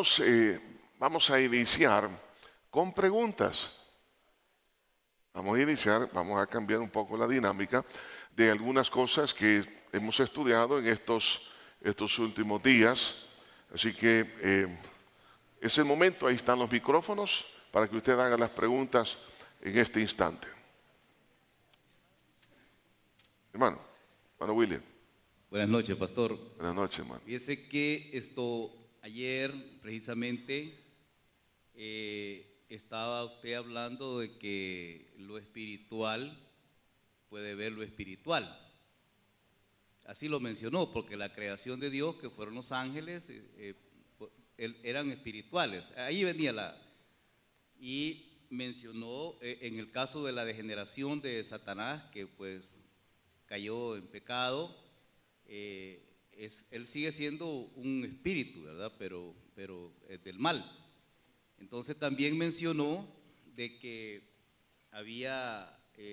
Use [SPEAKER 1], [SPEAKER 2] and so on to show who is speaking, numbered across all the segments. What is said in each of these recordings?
[SPEAKER 1] vamos a iniciar con preguntas. Vamos a cambiar un poco la dinámica de algunas cosas que hemos estudiado en estos últimos días. Así que es el momento, ahí están los micrófonos para que usted haga las preguntas en este instante. Hermano William.
[SPEAKER 2] Buenas noches, pastor.
[SPEAKER 1] Buenas noches, hermano.
[SPEAKER 2] Fíjese que ayer precisamente estaba usted hablando de que lo espiritual puede ver lo espiritual. Así lo mencionó, porque la creación de Dios, que fueron los ángeles, eran espirituales. Ahí venía y mencionó en el caso de la degeneración de Satanás, que pues cayó en pecado. Él sigue siendo un espíritu, ¿verdad? Pero es del mal. Entonces también mencionó de que había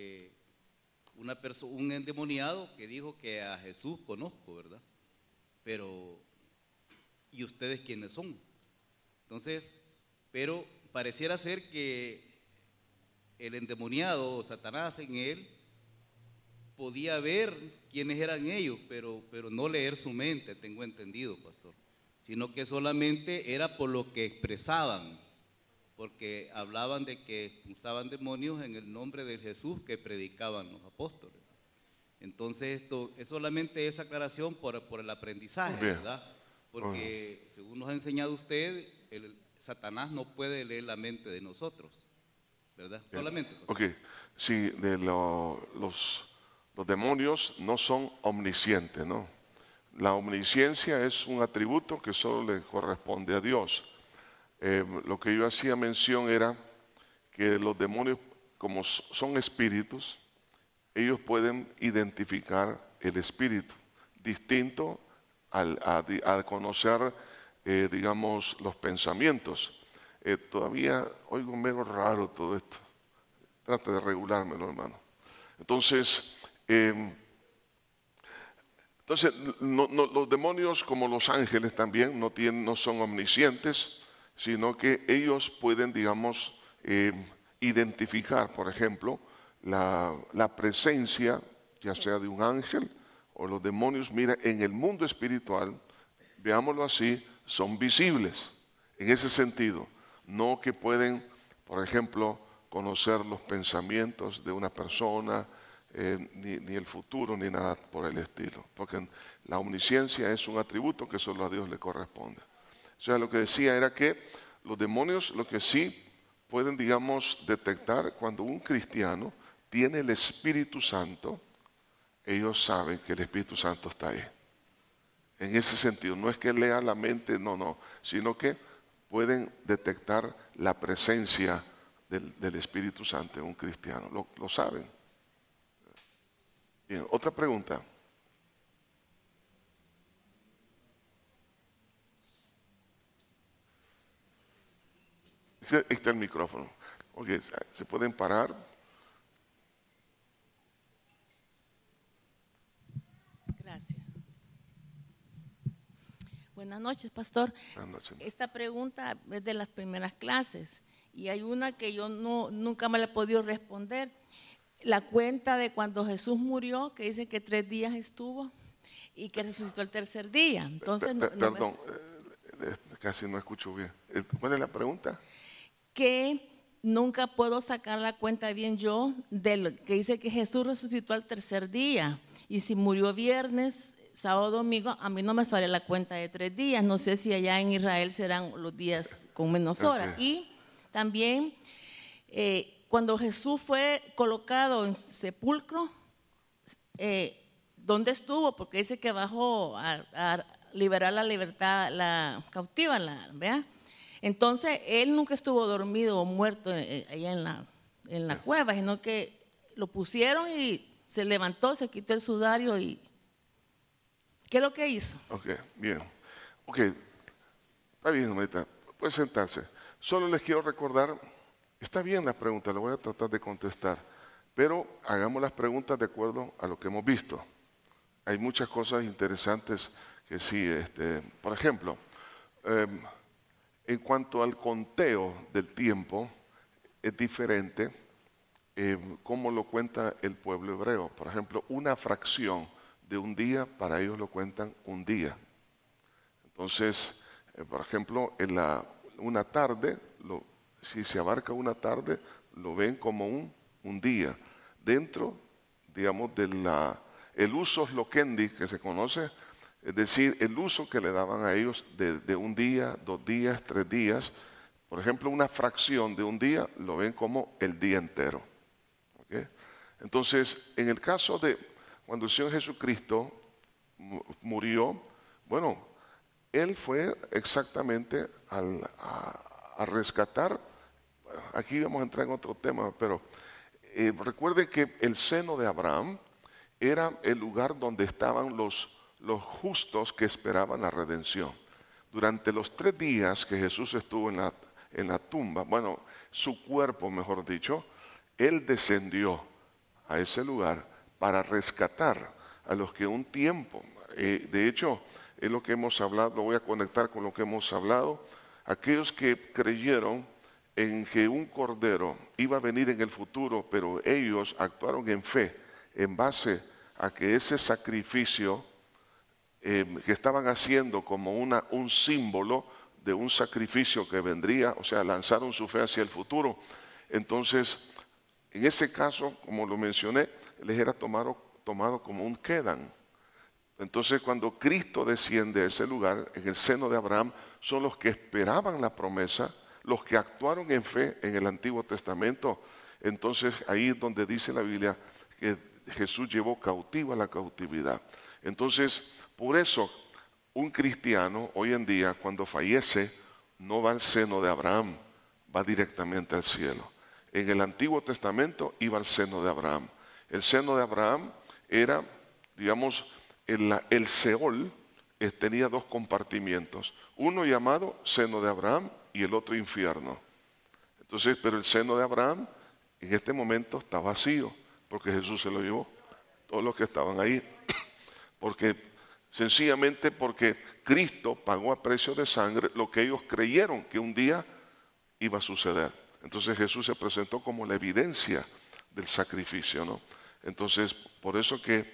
[SPEAKER 2] un endemoniado que dijo que a Jesús conozco, ¿verdad? Pero, ¿y ustedes quiénes son? Entonces, pero pareciera ser que el endemoniado o Satanás en él podía ver quiénes eran ellos, pero no leer su mente, tengo entendido, pastor, sino que solamente era por lo que expresaban, porque hablaban de que expulsaban demonios en el nombre de Jesús que predicaban los apóstoles. Entonces esto es solamente esa aclaración por el aprendizaje, ¿verdad? Porque según nos ha enseñado usted, Satanás no puede leer la mente de nosotros, ¿verdad? Solamente.
[SPEAKER 1] Ok, sí, los demonios no son omniscientes, ¿no? La omnisciencia es un atributo que solo le corresponde a Dios. Lo que yo hacía mención era que los demonios, como son espíritus, ellos pueden identificar el espíritu, distinto a conocer, digamos, los pensamientos. Todavía oigo medio raro todo esto. Trate de regulármelo, hermano. Entonces, los demonios, como los ángeles también, no son omniscientes, sino que ellos pueden, digamos, identificar, por ejemplo, la presencia, ya sea de un ángel o los demonios. Mira, en el mundo espiritual, veámoslo así, son visibles, en ese sentido, no que pueden, por ejemplo, conocer los pensamientos de una persona, ni el futuro, ni nada por el estilo, porque la omnisciencia es un atributo que solo a Dios le corresponde. O sea, lo que decía era que los demonios lo que sí pueden, digamos, detectar cuando un cristiano tiene el Espíritu Santo, ellos saben que el Espíritu Santo está ahí. En ese sentido, no es que lea la mente, no, sino que pueden detectar la presencia del Espíritu Santo en un cristiano, lo saben. Bien, otra pregunta. Ahí está el micrófono. Ok, ¿se pueden parar?
[SPEAKER 3] Gracias. Buenas noches, pastor.
[SPEAKER 1] Buenas noches.
[SPEAKER 3] Esta pregunta es de las primeras clases y hay una que yo nunca me la he podido responder. La cuenta de cuando Jesús murió, que dice que 3 días estuvo y que resucitó el tercer día. Entonces,
[SPEAKER 1] perdón, casi no escucho bien. ¿Cuál es la pregunta?
[SPEAKER 3] Que nunca puedo sacar la cuenta bien yo de lo que dice que Jesús resucitó al tercer día. Y si murió viernes, sábado, domingo, a mí no me sale la cuenta de 3 días. No sé si allá en Israel serán los días con menos horas.
[SPEAKER 1] Okay.
[SPEAKER 3] Y también cuando Jesús fue colocado en sepulcro, ¿dónde estuvo? Porque dice que bajó a liberar la libertad, la cautiva, ¿verdad? Entonces, él nunca estuvo dormido o muerto allá en la cueva, sino que lo pusieron y se levantó, se quitó el sudario y ¿qué es lo que hizo?
[SPEAKER 1] Ok, bien. Ok, está bien, hermanita, puede sentarse. Solo les quiero recordar, está bien la pregunta, la voy a tratar de contestar, pero hagamos las preguntas de acuerdo a lo que hemos visto. Hay muchas cosas interesantes que sí, por ejemplo, en cuanto al conteo del tiempo, es diferente como lo cuenta el pueblo hebreo. Por ejemplo, una fracción de un día, para ellos lo cuentan un día. Entonces, por ejemplo, una tarde, si se abarca una tarde, lo ven como un día. Dentro, digamos, el usos loquendi que se conoce, es decir, el uso que le daban a ellos de un día, 2 días, 3 días. Por ejemplo, una fracción de un día lo ven como el día entero. ¿Okay? Entonces, en el caso de cuando el Señor Jesucristo murió, bueno, Él fue exactamente a rescatar. Aquí vamos a entrar en otro tema, pero recuerden que el seno de Abraham era el lugar donde estaban los justos que esperaban la redención. Durante los 3 días que Jesús estuvo en la tumba, bueno, su cuerpo, mejor dicho, Él descendió a ese lugar para rescatar a los que un tiempo, de hecho, es lo que hemos hablado, lo voy a conectar con lo que hemos hablado, aquellos que creyeron en que un cordero iba a venir en el futuro, pero ellos actuaron en fe, en base a que ese sacrificio que estaban haciendo como un símbolo de un sacrificio que vendría, o sea, lanzaron su fe hacia el futuro. Entonces, en ese caso, como lo mencioné, les era tomado como un quedan. Entonces, cuando Cristo desciende a ese lugar, en el seno de Abraham, son los que esperaban la promesa, los que actuaron en fe en el Antiguo Testamento. Entonces, ahí es donde dice la Biblia que Jesús llevó cautiva la cautividad. Entonces, por eso, un cristiano hoy en día, cuando fallece, no va al seno de Abraham, va directamente al cielo. En el Antiguo Testamento iba al seno de Abraham. El seno de Abraham era, digamos, el Seol tenía 2 compartimientos, uno llamado seno de Abraham y el otro infierno. Entonces, pero el seno de Abraham en este momento está vacío, porque Jesús se lo llevó, todos los que estaban ahí, sencillamente porque Cristo pagó a precio de sangre lo que ellos creyeron que un día iba a suceder. Entonces Jesús se presentó como la evidencia del sacrificio, ¿no? Entonces, por eso que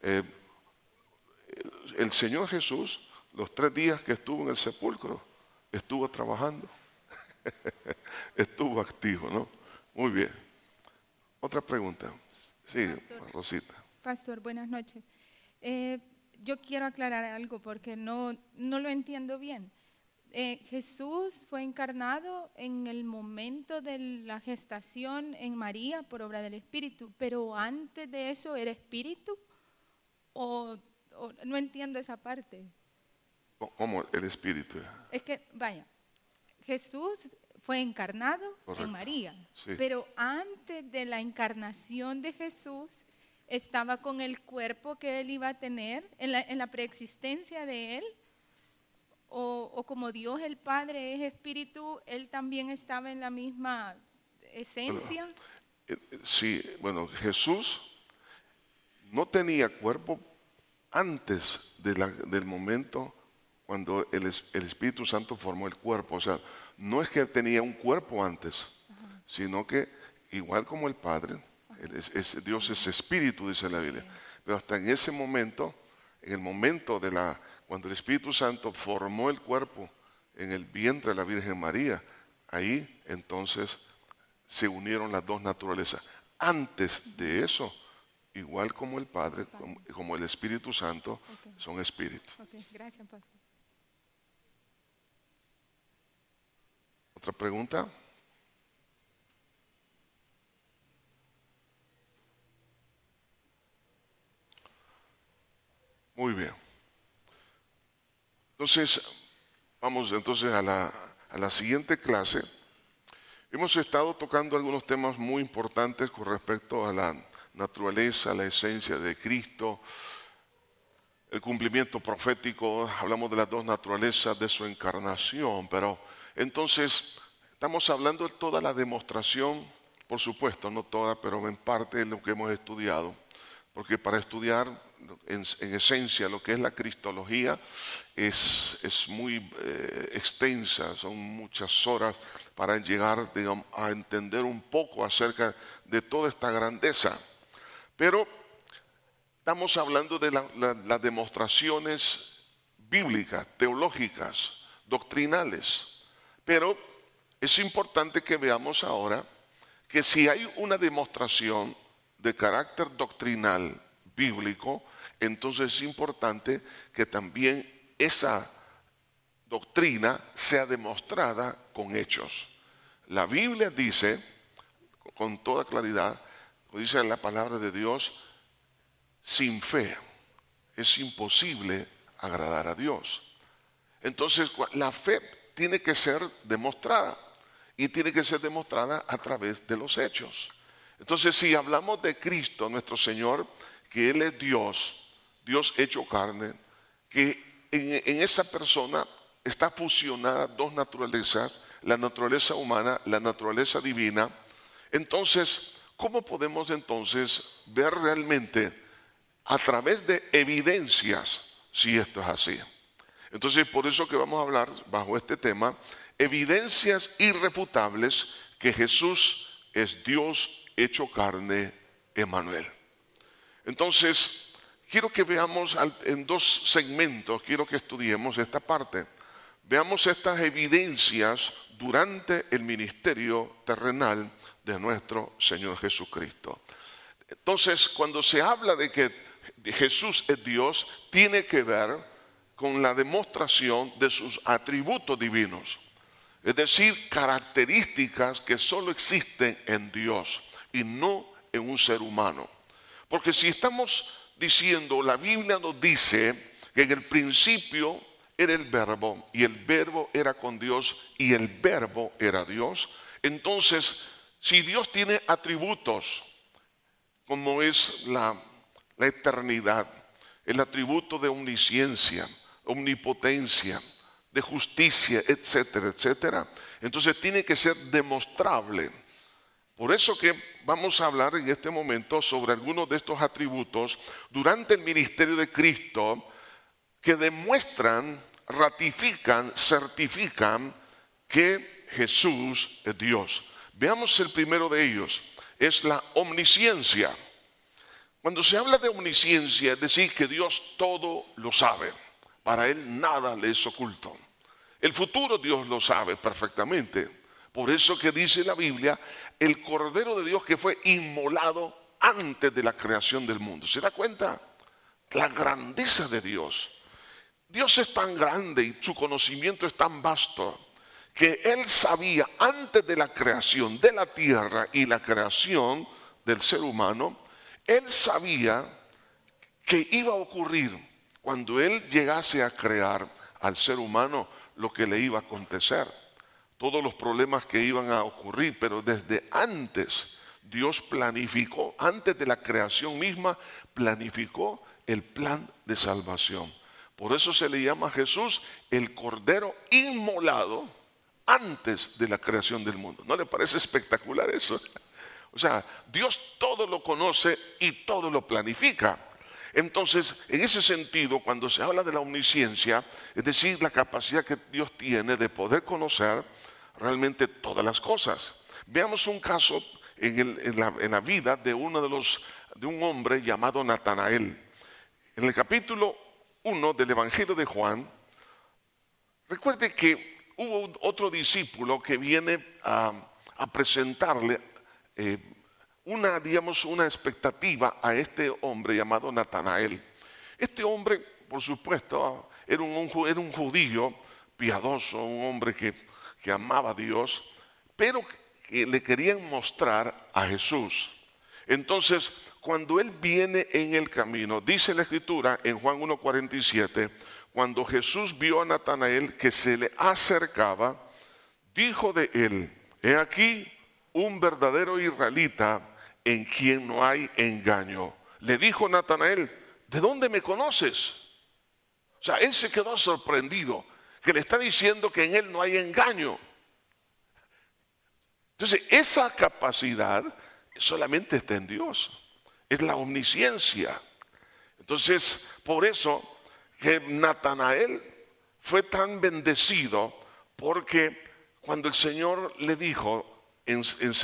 [SPEAKER 1] el Señor Jesús, los 3 días que estuvo en el sepulcro, estuvo trabajando, estuvo activo, ¿no? Muy bien. Otra pregunta. Sí, Rosita.
[SPEAKER 4] Pastor, buenas noches. Yo quiero aclarar algo porque no lo entiendo bien. Jesús fue encarnado en el momento de la gestación en María por obra del Espíritu, pero antes de eso era Espíritu, o no entiendo esa parte.
[SPEAKER 1] ¿Cómo el Espíritu?
[SPEAKER 4] Es que, vaya, Jesús fue encarnado
[SPEAKER 1] Correcto.
[SPEAKER 4] en María,
[SPEAKER 1] Sí.
[SPEAKER 4] pero antes de la encarnación de Jesús estaba con el cuerpo que él iba a tener en la preexistencia de él, o como Dios el Padre es espíritu, él también estaba en la misma esencia.
[SPEAKER 1] Sí, bueno, Jesús no tenía cuerpo antes del momento cuando el Espíritu Santo formó el cuerpo. O sea, no es que él tenía un cuerpo antes, sino que igual como el Padre, Dios es espíritu, dice la Biblia. Pero hasta en ese momento, en el momento cuando el Espíritu Santo formó el cuerpo en el vientre de la Virgen María, ahí entonces se unieron las 2 naturalezas. Antes de eso, igual como el Padre, como el Espíritu Santo, son espíritus.
[SPEAKER 4] Okay, gracias, pastor.
[SPEAKER 1] ¿Otra pregunta? Muy bien. Entonces, vamos entonces a la siguiente clase. Hemos estado tocando algunos temas muy importantes con respecto a la naturaleza, la esencia de Cristo, el cumplimiento profético, hablamos de las 2 naturalezas, de su encarnación, pero entonces estamos hablando de toda la demostración, por supuesto, no toda, pero en parte de lo que hemos estudiado, porque para estudiar en esencia lo que es la cristología es muy extensa, son muchas horas para llegar, digamos, a entender un poco acerca de toda esta grandeza. Pero estamos hablando de las demostraciones bíblicas, teológicas, doctrinales. Pero es importante que veamos ahora que si hay una demostración de carácter doctrinal bíblico, entonces es importante que también esa doctrina sea demostrada con hechos. La Biblia dice, con toda claridad, dice la palabra de Dios, sin fe es imposible agradar a Dios. Entonces la fe tiene que ser demostrada y tiene que ser demostrada a través de los hechos. Entonces si hablamos de Cristo, nuestro Señor, que Él es Dios, Dios hecho carne, que en esa persona está fusionada dos naturalezas, la naturaleza humana, la naturaleza divina. Entonces, ¿cómo podemos entonces ver realmente a través de evidencias si esto es así? Entonces, por eso que vamos a hablar bajo este tema, evidencias irrefutables que Jesús es Dios hecho carne, Emmanuel. Entonces, quiero que veamos en dos segmentos, quiero que estudiemos esta parte. Veamos estas evidencias durante el ministerio terrenal de nuestro Señor Jesucristo. Entonces, cuando se habla de que Jesús es Dios, tiene que ver con la demostración de sus atributos divinos. Es decir, características que solo existen en Dios y no en un ser humano. Porque si estamos diciendo, la Biblia nos dice que en el principio era el verbo y el verbo era con Dios y el verbo era Dios. Entonces, si Dios tiene atributos como es la eternidad, el atributo de omnisciencia, omnipotencia, de justicia, etcétera, etcétera, entonces tiene que ser demostrable. Por eso que vamos a hablar en este momento sobre algunos de estos atributos durante el ministerio de Cristo que demuestran, ratifican, certifican que Jesús es Dios. Veamos el primero de ellos, es la omnisciencia. Cuando se habla de omnisciencia, es decir, que Dios todo lo sabe. Para Él nada le es oculto. El futuro Dios lo sabe perfectamente. Por eso que dice la Biblia, el Cordero de Dios que fue inmolado antes de la creación del mundo. ¿Se da cuenta? La grandeza de Dios. Dios es tan grande y su conocimiento es tan vasto que Él sabía antes de la creación de la tierra y la creación del ser humano, Él sabía que iba a ocurrir cuando Él llegase a crear al ser humano lo que le iba a acontecer. Todos los problemas que iban a ocurrir, pero desde antes Dios planificó, antes de la creación misma, planificó el plan de salvación. Por eso se le llama a Jesús el Cordero inmolado antes de la creación del mundo. ¿No le parece espectacular eso? O sea, Dios todo lo conoce y todo lo planifica. Entonces, en ese sentido, cuando se habla de la omnisciencia, es decir, la capacidad que Dios tiene de poder conocer realmente todas las cosas. Veamos un caso en la vida de un hombre llamado Natanael. En el capítulo 1 del Evangelio de Juan, recuerde que hubo otro discípulo que viene a presentarle una expectativa a este hombre llamado Natanael. Este hombre, por supuesto, era un judío piadoso, un hombre que amaba a Dios, pero que le querían mostrar a Jesús. Entonces, cuando él viene en el camino, dice la Escritura en Juan 1:47, cuando Jesús vio a Natanael que se le acercaba, dijo de él, he aquí un verdadero israelita en quien no hay engaño. Le dijo Natanael, ¿de dónde me conoces? O sea, él se quedó sorprendido, que le está diciendo que en él no hay engaño. Entonces, esa capacidad solamente está en Dios. Es la omnisciencia. Entonces, por eso que Natanael fue tan bendecido, porque cuando el Señor le dijo, en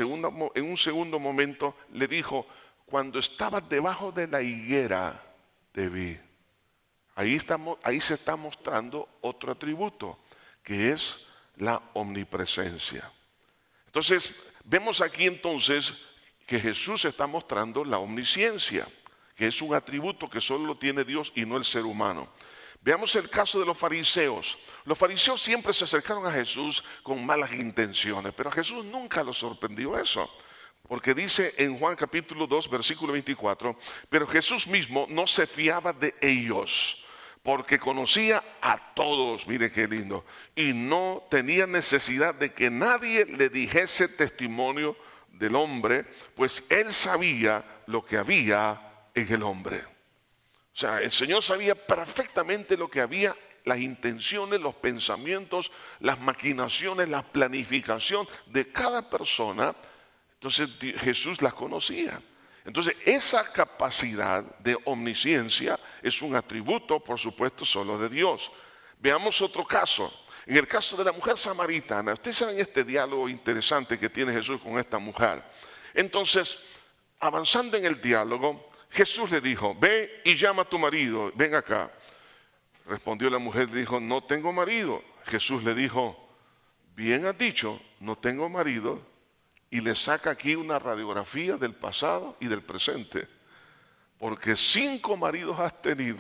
[SPEAKER 1] un segundo momento, le dijo, cuando estabas debajo de la higuera, te vi. Ahí se está mostrando otro atributo, que es la omnipresencia. Entonces, vemos aquí entonces que Jesús está mostrando la omnisciencia, que es un atributo que solo lo tiene Dios y no el ser humano. Veamos el caso de los fariseos. Los fariseos siempre se acercaron a Jesús con malas intenciones, pero a Jesús nunca lo sorprendió eso. Porque dice en Juan capítulo 2, versículo 24, pero Jesús mismo no se fiaba de ellos, porque conocía a todos, mire qué lindo, y no tenía necesidad de que nadie le dijese testimonio del hombre, pues él sabía lo que había en el hombre. O sea, el Señor sabía perfectamente lo que había, las intenciones, los pensamientos, las maquinaciones, la planificación de cada persona. Entonces Jesús las conocía. Entonces esa capacidad de omnisciencia es un atributo, por supuesto, solo de Dios. Veamos otro caso. En el caso de la mujer samaritana, ustedes saben este diálogo interesante que tiene Jesús con esta mujer. Entonces, avanzando en el diálogo, Jesús le dijo, ve y llama a tu marido, ven acá. Respondió la mujer, dijo, no tengo marido. Jesús le dijo, bien has dicho, no tengo marido. Y le saca aquí una radiografía del pasado y del presente. Porque 5 maridos has tenido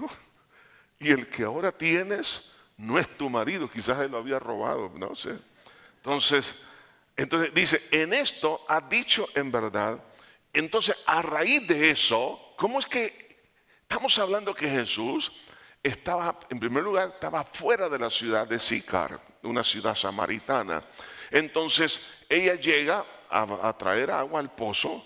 [SPEAKER 1] y el que ahora tienes no es tu marido, quizás él lo había robado, no sé. Entonces dice, en esto has dicho en verdad. Entonces, a raíz de eso, ¿cómo es que estamos hablando que Jesús estaba, en primer lugar, estaba fuera de la ciudad de Sicar, una ciudad samaritana? Entonces, ella llega a traer agua al pozo.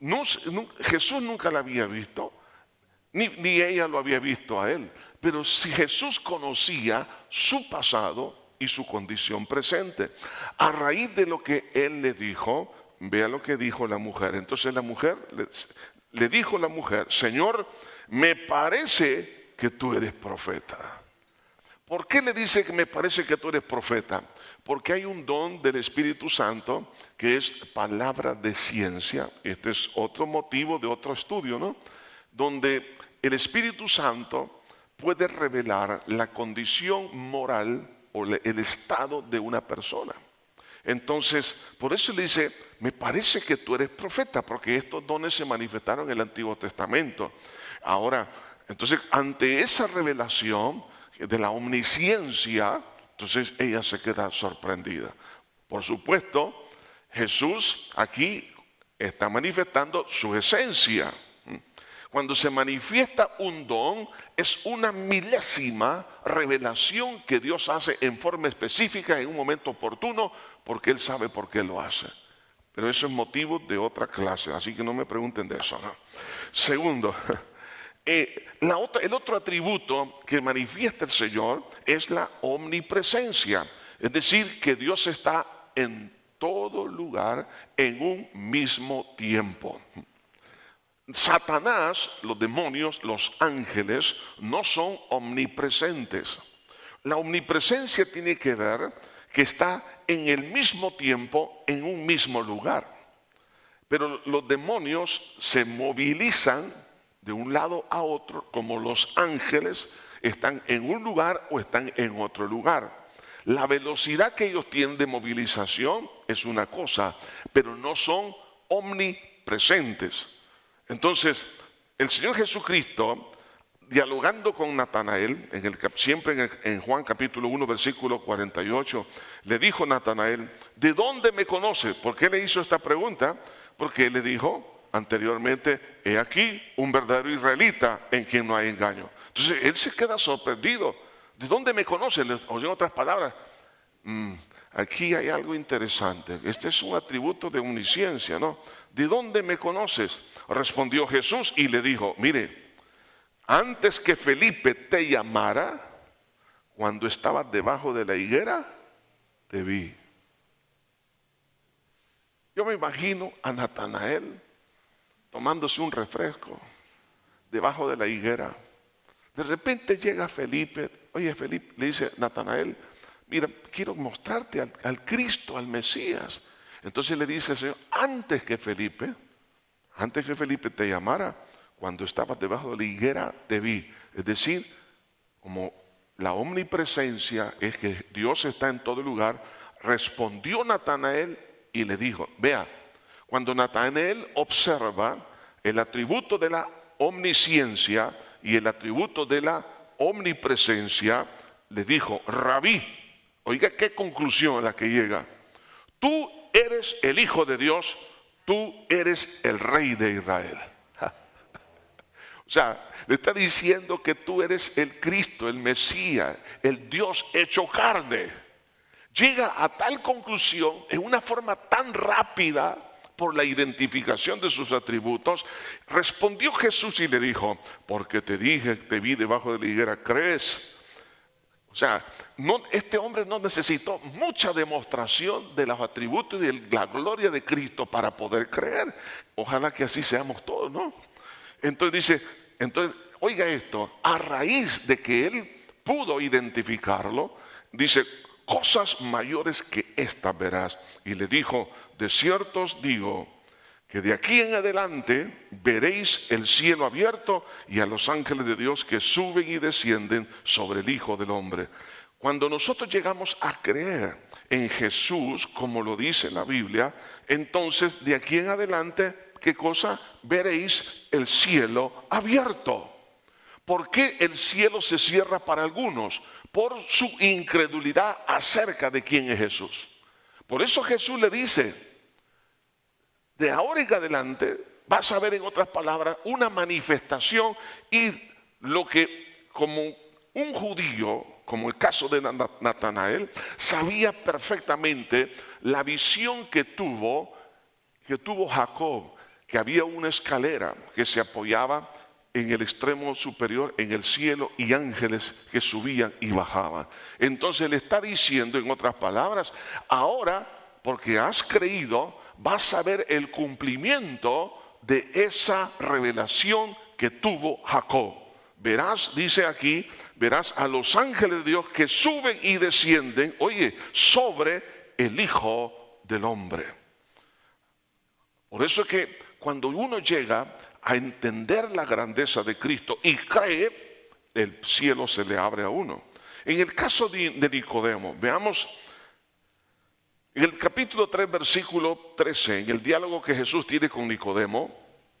[SPEAKER 1] Jesús nunca la había visto, ni ella lo había visto a él. Pero si Jesús conocía su pasado y su condición presente, a raíz de lo que él le dijo, vea lo que dijo la mujer. Entonces la mujer, le dijo la mujer, Señor, me parece que tú eres profeta. ¿Por qué le dice que me parece que tú eres profeta? Porque hay un don del Espíritu Santo que es palabra de ciencia. Este es otro motivo de otro estudio, ¿no? Donde el Espíritu Santo puede revelar la condición moral o el estado de una persona. Entonces, por eso le dice, me parece que tú eres profeta, porque estos dones se manifestaron en el Antiguo Testamento. Ahora, entonces, ante esa revelación de la omnisciencia, entonces ella se queda sorprendida. Por supuesto, Jesús aquí está manifestando su esencia. Cuando se manifiesta un don, es una milésima revelación que Dios hace en forma específica, en un momento oportuno, porque Él sabe por qué lo hace. Pero eso es motivo de otra clase, así que no me pregunten de eso, ¿no? Segundo, el otro atributo que manifiesta el Señor es la omnipresencia. Es decir, que Dios está en todo lugar en un mismo tiempo. Satanás, los demonios, los ángeles, no son omnipresentes. La omnipresencia tiene que ver que está en el mismo tiempo, en un mismo lugar. Pero los demonios se movilizan de un lado a otro, como los ángeles están en un lugar o están en otro lugar. La velocidad que ellos tienen de movilización es una cosa, pero no son omnipresentes. Entonces, el Señor Jesucristo, dialogando con Natanael, siempre en Juan capítulo 1, versículo 48, le dijo a Natanael, ¿de dónde me conoces? ¿Por qué le hizo esta pregunta? Porque él le dijo anteriormente, he aquí un verdadero israelita en quien no hay engaño. Entonces, él se queda sorprendido. ¿De dónde me conoces? O en otras palabras, aquí hay algo interesante. Este es un atributo de omnisciencia, ¿no? ¿De dónde me conoces? Respondió Jesús y le dijo, mire, antes que Felipe te llamara, cuando estabas debajo de la higuera, te vi. Yo me imagino a Natanael tomándose un refresco debajo de la higuera. De repente llega Felipe. Oye, Felipe, le dice Natanael, mira, quiero mostrarte al Cristo, al Mesías. Entonces le dice el Señor, antes que Felipe te llamara, cuando estabas debajo de la higuera te vi. Es decir, como la omnipresencia es que Dios está en todo lugar, respondió Natanael y le dijo, vea, cuando Natanael observa el atributo de la omnisciencia y el atributo de la omnipresencia, le dijo, Rabí, oiga qué conclusión a la que llega, tú eres el Hijo de Dios, tú eres el Rey de Israel. O sea, le está diciendo que tú eres el Cristo, el Mesías, el Dios hecho carne. Llega a tal conclusión en una forma tan rápida por la identificación de sus atributos. Respondió Jesús y le dijo, porque te dije, te vi debajo de la higuera, ¿crees? O sea, este hombre no necesitó mucha demostración de los atributos y de la gloria de Cristo para poder creer. Ojalá que así seamos todos, ¿no? Entonces dice, oiga esto, a raíz de que él pudo identificarlo, dice, cosas mayores que estas verás. Y le dijo, de cierto os digo, que de aquí en adelante veréis el cielo abierto y a los ángeles de Dios que suben y descienden sobre el Hijo del Hombre. Cuando nosotros llegamos a creer en Jesús, como lo dice la Biblia, entonces de aquí en adelante, ¿qué cosa? Veréis el cielo abierto. ¿Por qué el cielo se cierra para algunos? Por su incredulidad acerca de quién es Jesús. Por eso Jesús le dice, de ahora en adelante vas a ver, en otras palabras, una manifestación, y lo que como un judío, como el caso de Natanael, sabía perfectamente la visión que tuvo Jacob, que había una escalera que se apoyaba en el extremo superior, en el cielo, y ángeles que subían y bajaban. Entonces le está diciendo, en otras palabras, ahora, porque has creído, vas a ver el cumplimiento de esa revelación que tuvo Jacob. Verás, dice aquí, verás a los ángeles de Dios que suben y descienden, oye, sobre el Hijo del Hombre. Por eso es que cuando uno llega a entender la grandeza de Cristo y cree, el cielo se le abre a uno. En el caso de Nicodemo, veamos en el capítulo 3, versículo 13, en el diálogo que Jesús tiene con Nicodemo,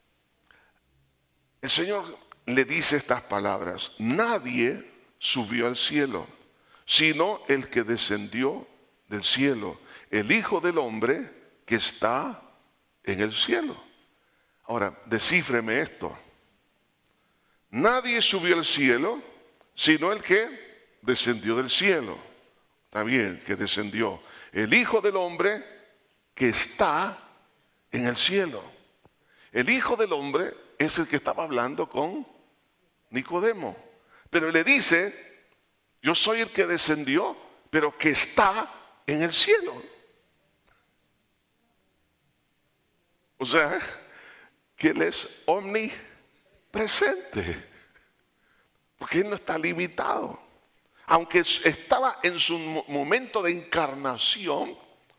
[SPEAKER 1] el Señor le dice estas palabras: nadie subió al cielo, sino el que descendió del cielo, el Hijo del Hombre que está en el cielo. Ahora, descífreme esto. Nadie subió al cielo, sino el que descendió del cielo. Está bien, que descendió. El Hijo del Hombre que está en el cielo. El Hijo del Hombre es el que estaba hablando con Nicodemo. Pero le dice, yo soy el que descendió, pero que está en el cielo. O sea, que Él es omnipresente, porque Él no está limitado. Aunque estaba en su momento de encarnación,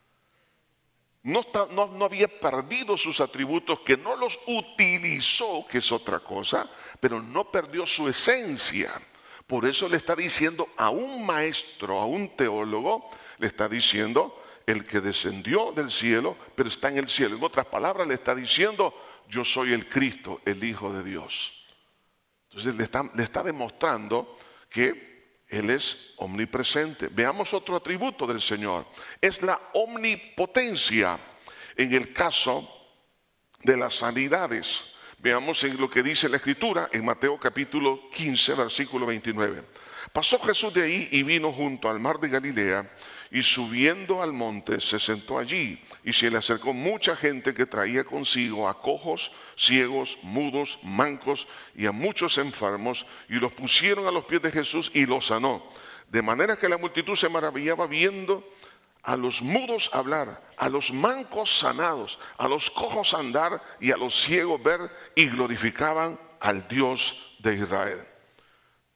[SPEAKER 1] no había perdido sus atributos, que no los utilizó, que es otra cosa, pero no perdió su esencia. Por eso le está diciendo a un maestro, a un teólogo, le está diciendo, el que descendió del cielo, pero está en el cielo. En otras palabras, le está diciendo, yo soy el Cristo, el Hijo de Dios. Entonces le está demostrando que Él es omnipresente. Veamos otro atributo del Señor. Es la omnipotencia en el caso de las sanidades. Veamos en lo que dice la Escritura en Mateo capítulo 15, versículo 29. Pasó Jesús de ahí y vino junto al mar de Galilea, y subiendo al monte se sentó allí, y se le acercó mucha gente que traía consigo a cojos, ciegos, mudos, mancos y a muchos enfermos, y los pusieron a los pies de Jesús y los sanó. De manera que la multitud se maravillaba viendo a los mudos hablar, a los mancos sanados, a los cojos andar y a los ciegos ver, y glorificaban al Dios de Israel.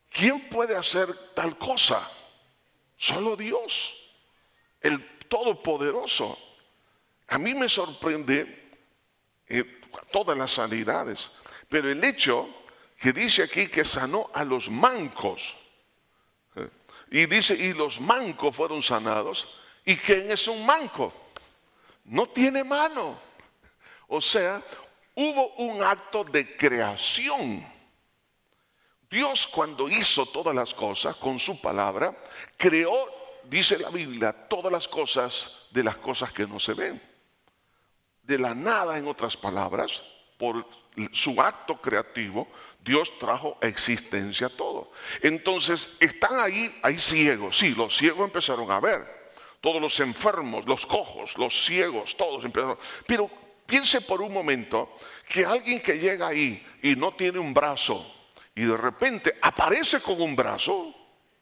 [SPEAKER 1] ¿quién puede hacer tal cosa? Solo Dios, el Todopoderoso. A mí me sorprende todas las sanidades, pero el hecho que dice aquí que sanó a los mancos, y dice, y los mancos fueron sanados. ¿Y quién es un manco? No tiene mano. O sea, hubo un acto de creación. Dios, cuando hizo todas las cosas con su palabra, creó, dice la Biblia, todas las cosas de las cosas que no se ven. De la nada, en otras palabras, por su acto creativo, Dios trajo a existencia todo. Entonces, están ahí, hay ciegos. Sí, los ciegos empezaron a ver. Todos los enfermos, los cojos, los ciegos, todos empezaron. Pero piense por un momento que alguien que llega ahí y no tiene un brazo y de repente aparece con un brazo,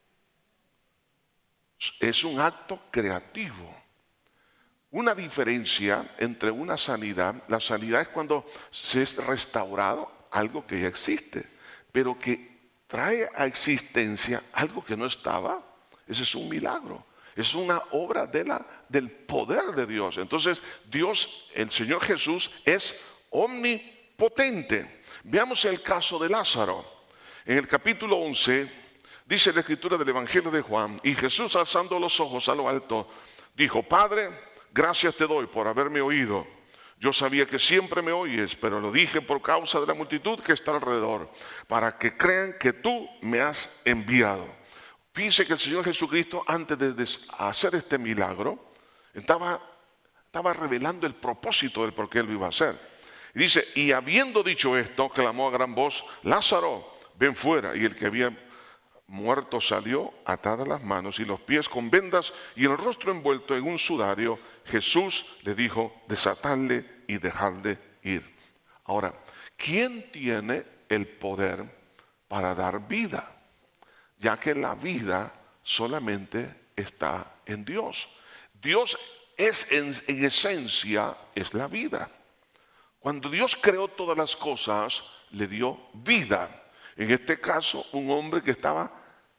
[SPEAKER 1] es un acto creativo. Una diferencia entre una sanidad, la sanidad es cuando se es restaurado algo que ya existe, pero que trae a existencia algo que no estaba. Ese es un milagro, es una obra del poder de Dios. Entonces Dios, el Señor Jesús, es omnipotente. Veamos el caso de Lázaro. En el capítulo 11 dice la escritura del Evangelio de Juan: y Jesús, alzando los ojos a lo alto, dijo: Padre, gracias te doy por haberme oído. Yo sabía que siempre me oyes, pero lo dije por causa de la multitud que está alrededor, para que crean que tú me has enviado. Fíjense que el Señor Jesucristo, antes de hacer este milagro, estaba revelando el propósito del por qué Él lo iba a hacer. Y dice: y habiendo dicho esto, clamó a gran voz: Lázaro, ven fuera. Y el que había muerto salió, atadas las manos y los pies con vendas y el rostro envuelto en un sudario. Jesús le dijo: desatadle y dejadle ir. Ahora, ¿quién tiene el poder para dar vida? Ya que la vida solamente está en Dios. Dios es en esencia, es la vida. Cuando Dios creó todas las cosas, le dio vida. En este caso, un hombre que estaba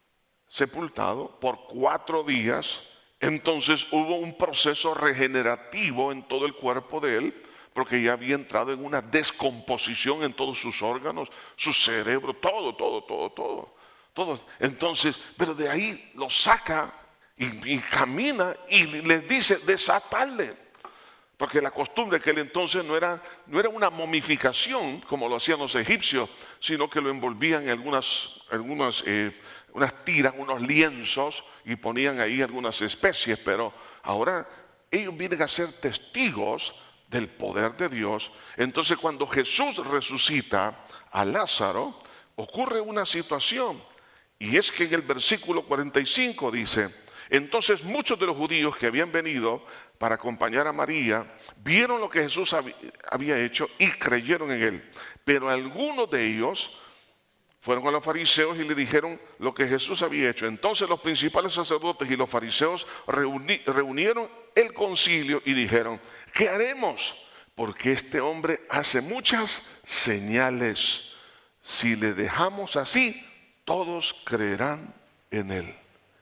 [SPEAKER 1] sepultado por 4 días, entonces hubo un proceso regenerativo en todo el cuerpo de él, porque ya había entrado en una descomposición en todos sus órganos, su cerebro, todo. Entonces, pero de ahí lo saca y camina y les dice: desatadle. Porque la costumbre de aquel entonces no era una momificación como lo hacían los egipcios, sino que lo envolvían en unas tiras, unos lienzos, y ponían ahí algunas especies. Pero ahora ellos vienen a ser testigos del poder de Dios. Entonces, cuando Jesús resucita a Lázaro, ocurre una situación, y es que en el versículo 45 dice: entonces muchos de los judíos que habían venido para acompañar a María vieron lo que Jesús había hecho y creyeron en él. Pero algunos de ellos fueron a los fariseos y le dijeron lo que Jesús había hecho. Entonces los principales sacerdotes y los fariseos reunieron el concilio y dijeron: ¿qué haremos? Porque este hombre hace muchas señales. Si le dejamos así, todos creerán en él.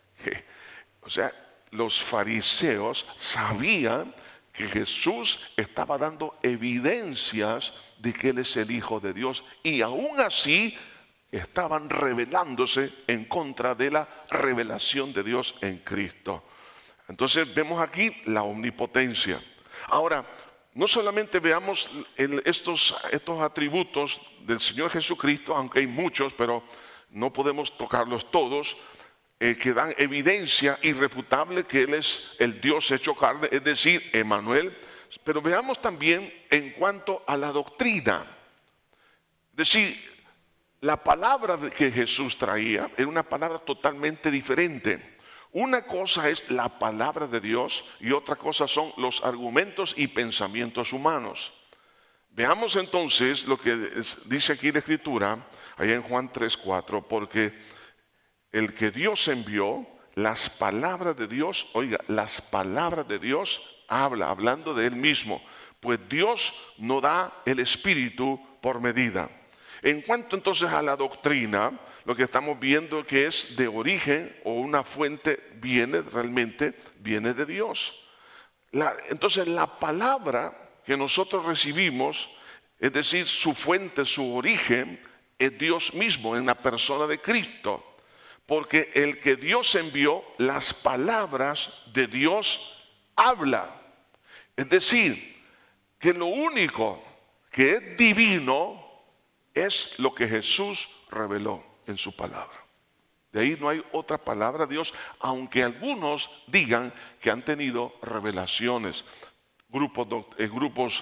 [SPEAKER 1] O sea, los fariseos sabían que Jesús estaba dando evidencias de que Él es el Hijo de Dios, y aún así estaban rebelándose en contra de la revelación de Dios en Cristo. Entonces vemos aquí la omnipotencia. Ahora, no solamente veamos estos atributos del Señor Jesucristo, aunque hay muchos, pero no podemos tocarlos todos, que dan evidencia irrefutable que Él es el Dios hecho carne, es decir, Emmanuel. Pero veamos también en cuanto a la doctrina. Es decir, la palabra que Jesús traía era una palabra totalmente diferente. Una cosa es la palabra de Dios y otra cosa son los argumentos y pensamientos humanos. Veamos entonces lo que dice aquí la Escritura, allá en Juan 3:4, porque el que Dios envió, las palabras de Dios, oiga, las palabras de Dios hablando de Él mismo, pues Dios no da el Espíritu por medida. En cuanto entonces a la doctrina, lo que estamos viendo que es de origen o una fuente viene de Dios. Entonces la palabra que nosotros recibimos, es decir, su fuente, su origen, es Dios mismo en la persona de Cristo. Porque el que Dios envió, las palabras de Dios habla. Es decir, que lo único que es divino es lo que Jesús reveló en su palabra. De ahí no hay otra palabra de Dios, aunque algunos digan que han tenido revelaciones, grupos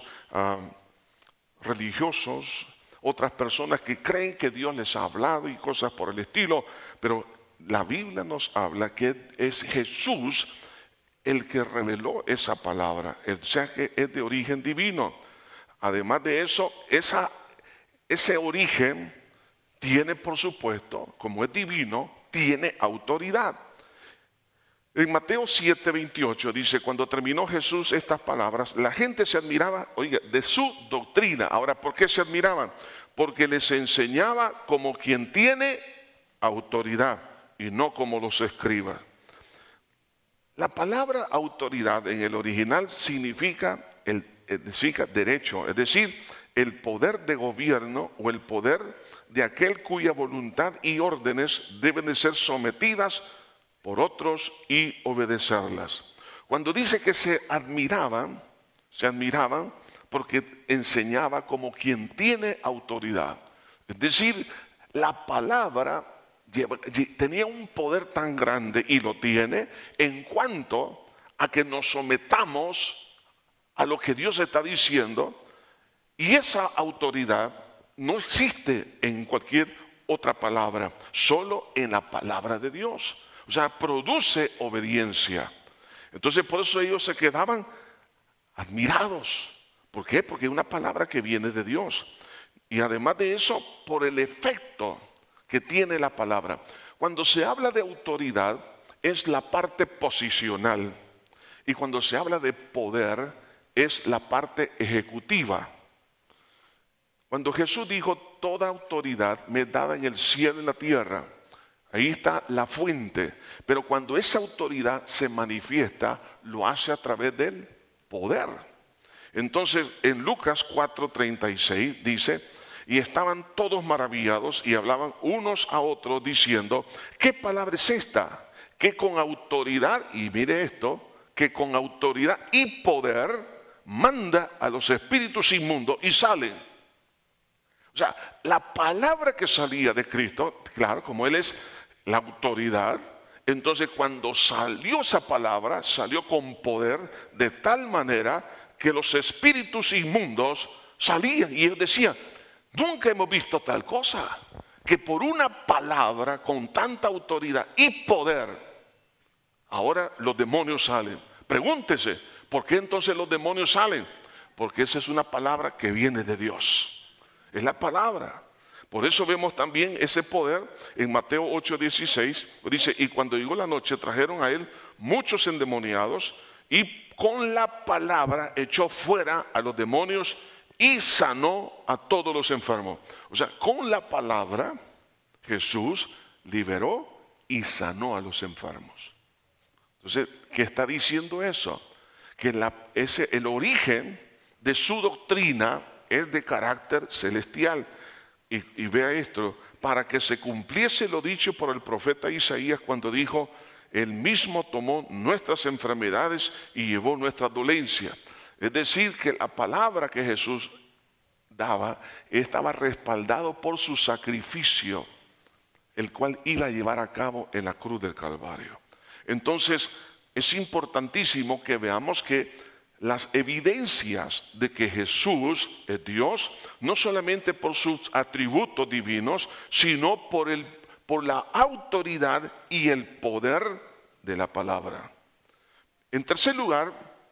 [SPEAKER 1] religiosos, otras personas que creen que Dios les ha hablado y cosas por el estilo, pero la Biblia nos habla que es Jesús el que reveló esa palabra, o sea que es de origen divino. Además de eso, ese origen tiene, por supuesto, como es divino, tiene autoridad. En Mateo 7:28 dice, cuando terminó Jesús estas palabras, la gente se admiraba, oiga, de su doctrina. Ahora, ¿por qué se admiraban? Porque les enseñaba como quien tiene autoridad y no como los escribas. La palabra autoridad en el original significa derecho, es decir, el poder de gobierno o el poder de aquel cuya voluntad y órdenes deben de ser sometidas por otros y obedecerlas. Cuando dice que se admiraban porque enseñaba como quien tiene autoridad. Es decir, la palabra tenía un poder tan grande y lo tiene en cuanto a que nos sometamos a lo que Dios está diciendo, y esa autoridad no existe en cualquier otra palabra, solo en la palabra de Dios. O sea, produce obediencia. Entonces por eso ellos se quedaban admirados. ¿Por qué? Porque es una palabra que viene de Dios. Y además de eso, por el efecto que tiene la palabra. Cuando se habla de autoridad, es la parte posicional. Y cuando se habla de poder, es la parte ejecutiva. Cuando Jesús dijo, toda autoridad me es dada en el cielo y en la tierra, ahí está la fuente. Pero cuando esa autoridad se manifiesta, lo hace a través del poder. Entonces, en Lucas 4:36 dice, y estaban todos maravillados y hablaban unos a otros diciendo, ¿qué palabra es esta? Que con autoridad, y mire esto, que con autoridad y poder manda a los espíritus inmundos y salen. O sea, la palabra que salía de Cristo, claro, como Él es la autoridad, entonces cuando salió esa palabra, salió con poder de tal manera que los espíritus inmundos salían y Él decía, nunca hemos visto tal cosa, que por una palabra con tanta autoridad y poder, ahora los demonios salen. Pregúntese, ¿por qué entonces los demonios salen? Porque esa es una palabra que viene de Dios. Es la palabra. Por eso vemos también ese poder en Mateo 8:16. Dice, y cuando llegó la noche trajeron a él muchos endemoniados y con la palabra echó fuera a los demonios y sanó a todos los enfermos. O sea, con la palabra Jesús liberó y sanó a los enfermos. Entonces, ¿qué está diciendo eso? Que el origen de su doctrina es de carácter celestial. Y vea esto, para que se cumpliese lo dicho por el profeta Isaías cuando dijo, Él mismo tomó nuestras enfermedades y llevó nuestras dolencias. Es decir, que la palabra que Jesús daba estaba respaldado por su sacrificio, el cual iba a llevar a cabo en la cruz del Calvario. Entonces, es importantísimo que veamos que las evidencias de que Jesús es Dios, no solamente por sus atributos divinos, sino por la autoridad y el poder de la palabra. En tercer lugar,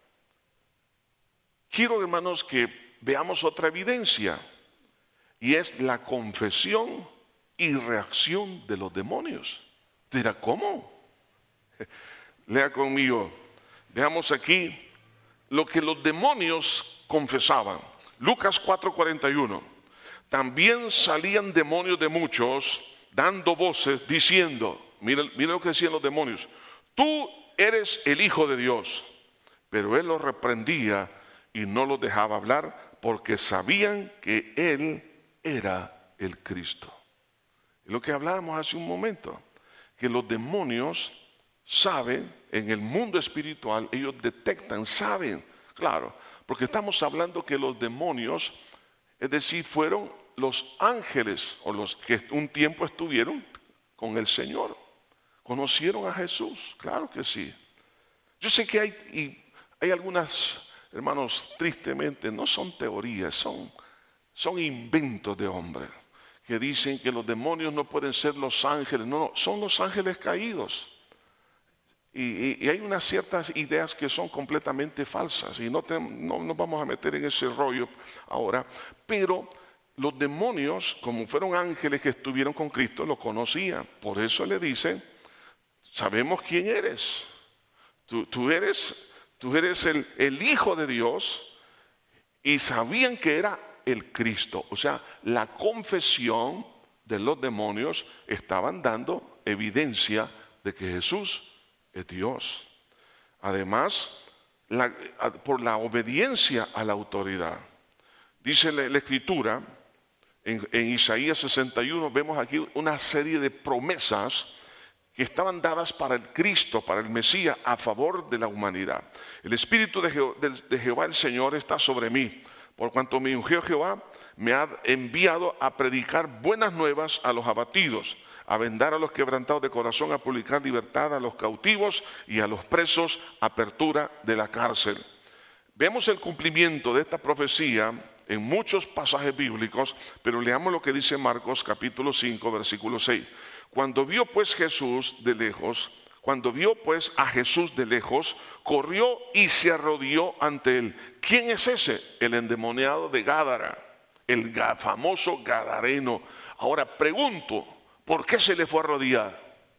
[SPEAKER 1] quiero, hermanos, que veamos otra evidencia, y es la confesión y reacción de los demonios. Dirá, ¿cómo? Lea conmigo. Veamos aquí lo que los demonios confesaban. Lucas 4:41. También salían demonios de muchos dando voces, diciendo, mira lo que decían los demonios, tú eres el Hijo de Dios. Pero él los reprendía y no los dejaba hablar porque sabían que él era el Cristo. Es lo que hablábamos hace un momento, que los demonios saben, en el mundo espiritual, ellos detectan, saben, claro, porque estamos hablando que los demonios, es decir, fueron los ángeles o los que un tiempo estuvieron con el Señor, conocieron a Jesús, claro que sí. Yo sé que hay algunas, hermanos, tristemente, no son teorías, son inventos de hombres que dicen que los demonios no pueden ser los ángeles, no, son los ángeles caídos. Y hay unas ciertas ideas que son completamente falsas y no nos vamos a meter en ese rollo ahora, pero los demonios, como fueron ángeles que estuvieron con Cristo, lo conocían. Por eso le dicen, sabemos quién eres. Tú eres el Hijo de Dios, y sabían que era el Cristo. O sea, la confesión de los demonios estaban dando evidencia de que Jesús es Dios. Además, por la obediencia a la autoridad. Dice la Escritura, en Isaías 61, vemos aquí una serie de promesas que estaban dadas para el Cristo, para el Mesías, a favor de la humanidad. El Espíritu de Jehová el Señor está sobre mí, por cuanto me ungió Jehová, me ha enviado a predicar buenas nuevas a los abatidos, a vendar a los quebrantados de corazón, a publicar libertad a los cautivos y a los presos, apertura de la cárcel. Vemos el cumplimiento de esta profecía en muchos pasajes bíblicos, pero leamos lo que dice Marcos capítulo 5, versículo 6. Cuando vio pues a Jesús de lejos, corrió y se arrodilló ante él. ¿Quién es ese? El endemoniado de Gádara, el famoso gadareno. Ahora pregunto, ¿por qué se le fue a arrodillar?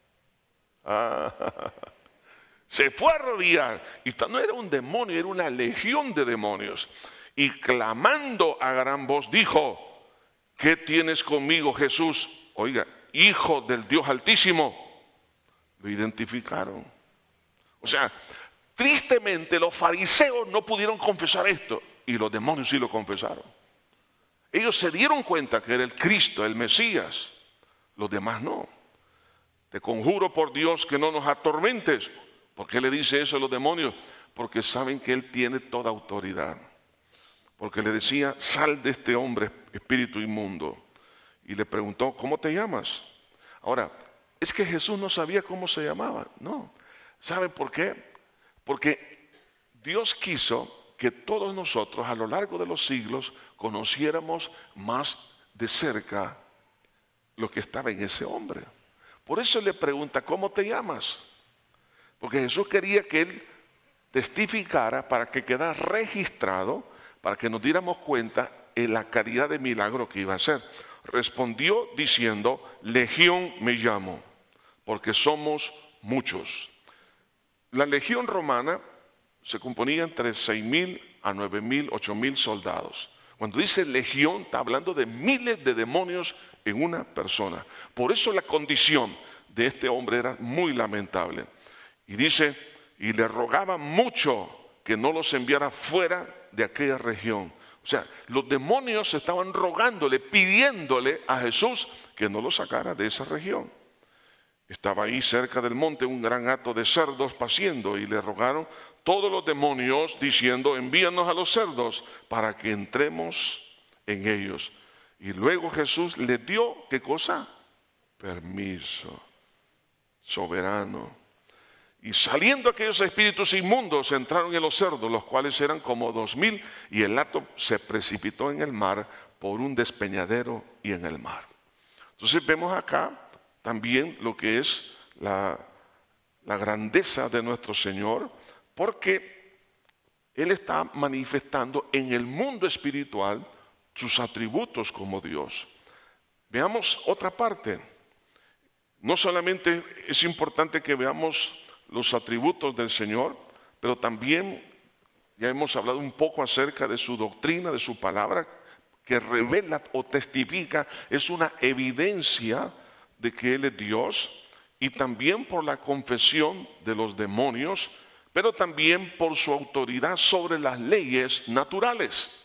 [SPEAKER 1] Se fue a arrodillar. Y no era un demonio, era una legión de demonios. Y clamando a gran voz dijo, ¿qué tienes conmigo, Jesús? Oiga, Hijo del Dios Altísimo. Lo identificaron. O sea, tristemente los fariseos no pudieron confesar esto, y los demonios sí lo confesaron. Ellos se dieron cuenta que era el Cristo, el Mesías. Los demás no. Te conjuro por Dios que no nos atormentes. ¿Por qué le dice eso a los demonios? Porque saben que Él tiene toda autoridad. Porque le decía, sal de este hombre, espíritu inmundo. Y le preguntó, ¿cómo te llamas? Ahora, es que Jesús no sabía cómo se llamaba. No. ¿Saben por qué? Porque Dios quiso que todos nosotros a lo largo de los siglos conociéramos más de cerca lo que estaba en ese hombre. Por eso le pregunta, ¿cómo te llamas? Porque Jesús quería que Él testificara para que quedara registrado, para que nos diéramos cuenta en la calidad de milagro que iba a hacer. Respondió diciendo, Legión me llamo, porque somos muchos. La legión romana se componía entre 6,000 a 9,000, 8,000 soldados. Cuando dice legión, está hablando de miles de demonios en una persona. Por eso la condición de este hombre era muy lamentable. Y dice, y le rogaba mucho que no los enviara fuera de aquella región. O sea, los demonios estaban rogándole, pidiéndole a Jesús que no los sacara de esa región. Estaba ahí cerca del monte un gran hato de cerdos paciendo, y le rogaron todos los demonios diciendo, envíanos a los cerdos para que entremos en ellos. Y luego Jesús les dio, ¿qué cosa? Permiso, soberano. Y saliendo aquellos espíritus inmundos entraron en los cerdos, los cuales eran como 2,000, y el hato se precipitó en el mar por un despeñadero y en el mar. Entonces vemos acá también lo que es la grandeza de nuestro Señor, porque Él está manifestando en el mundo espiritual sus atributos como Dios. Veamos otra parte. No solamente es importante que veamos los atributos del Señor, pero también ya hemos hablado un poco acerca de su doctrina, de su palabra, que revela o testifica, es una evidencia de que Él es Dios y también por la confesión de los demonios, pero también por su autoridad sobre las leyes naturales.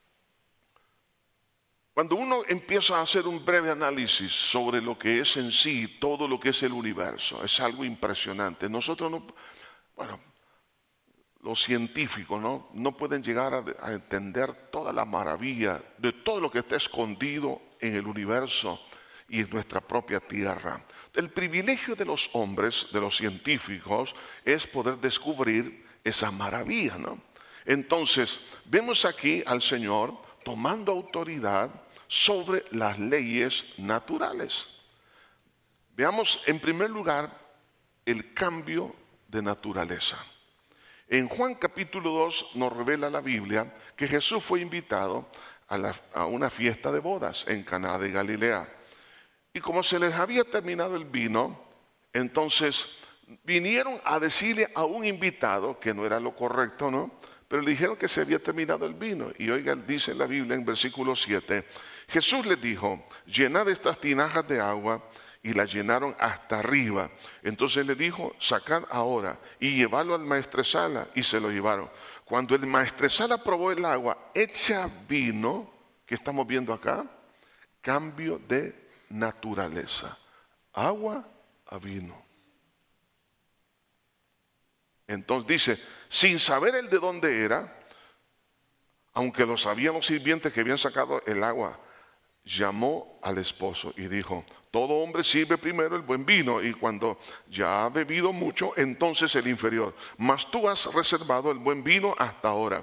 [SPEAKER 1] Cuando uno empieza a hacer un breve análisis sobre lo que es en sí todo lo que es el universo, es algo impresionante. Nosotros no, bueno, los científicos no pueden llegar a entender toda la maravilla de todo lo que está escondido en el universo y en nuestra propia tierra. El privilegio de los hombres, de los científicos, es poder descubrir esa maravilla, ¿no? Entonces, vemos aquí al Señor tomando autoridad sobre las leyes naturales. Veamos en primer lugar el cambio de naturaleza. En Juan capítulo 2 nos revela la Biblia que Jesús fue invitado a una fiesta de bodas en Caná de Galilea. Y como se les había terminado el vino, entonces vinieron a decirle a un invitado, que no era lo correcto, ¿no? Pero le dijeron que se había terminado el vino. Y oigan, dice la Biblia en versículo 7, Jesús les dijo, llenad estas tinajas de agua, y las llenaron hasta arriba. Entonces le dijo, sacad ahora y llevadlo al maestresala, y se lo llevaron. Cuando el maestresala probó el agua hecha vino, que estamos viendo acá, cambio de naturaleza, agua a vino. Entonces dice, sin saber él de dónde era, aunque lo sabían los sirvientes que habían sacado el agua, llamó al esposo y dijo, todo hombre sirve primero el buen vino y cuando ya ha bebido mucho, entonces el inferior. Mas tú has reservado el buen vino hasta ahora.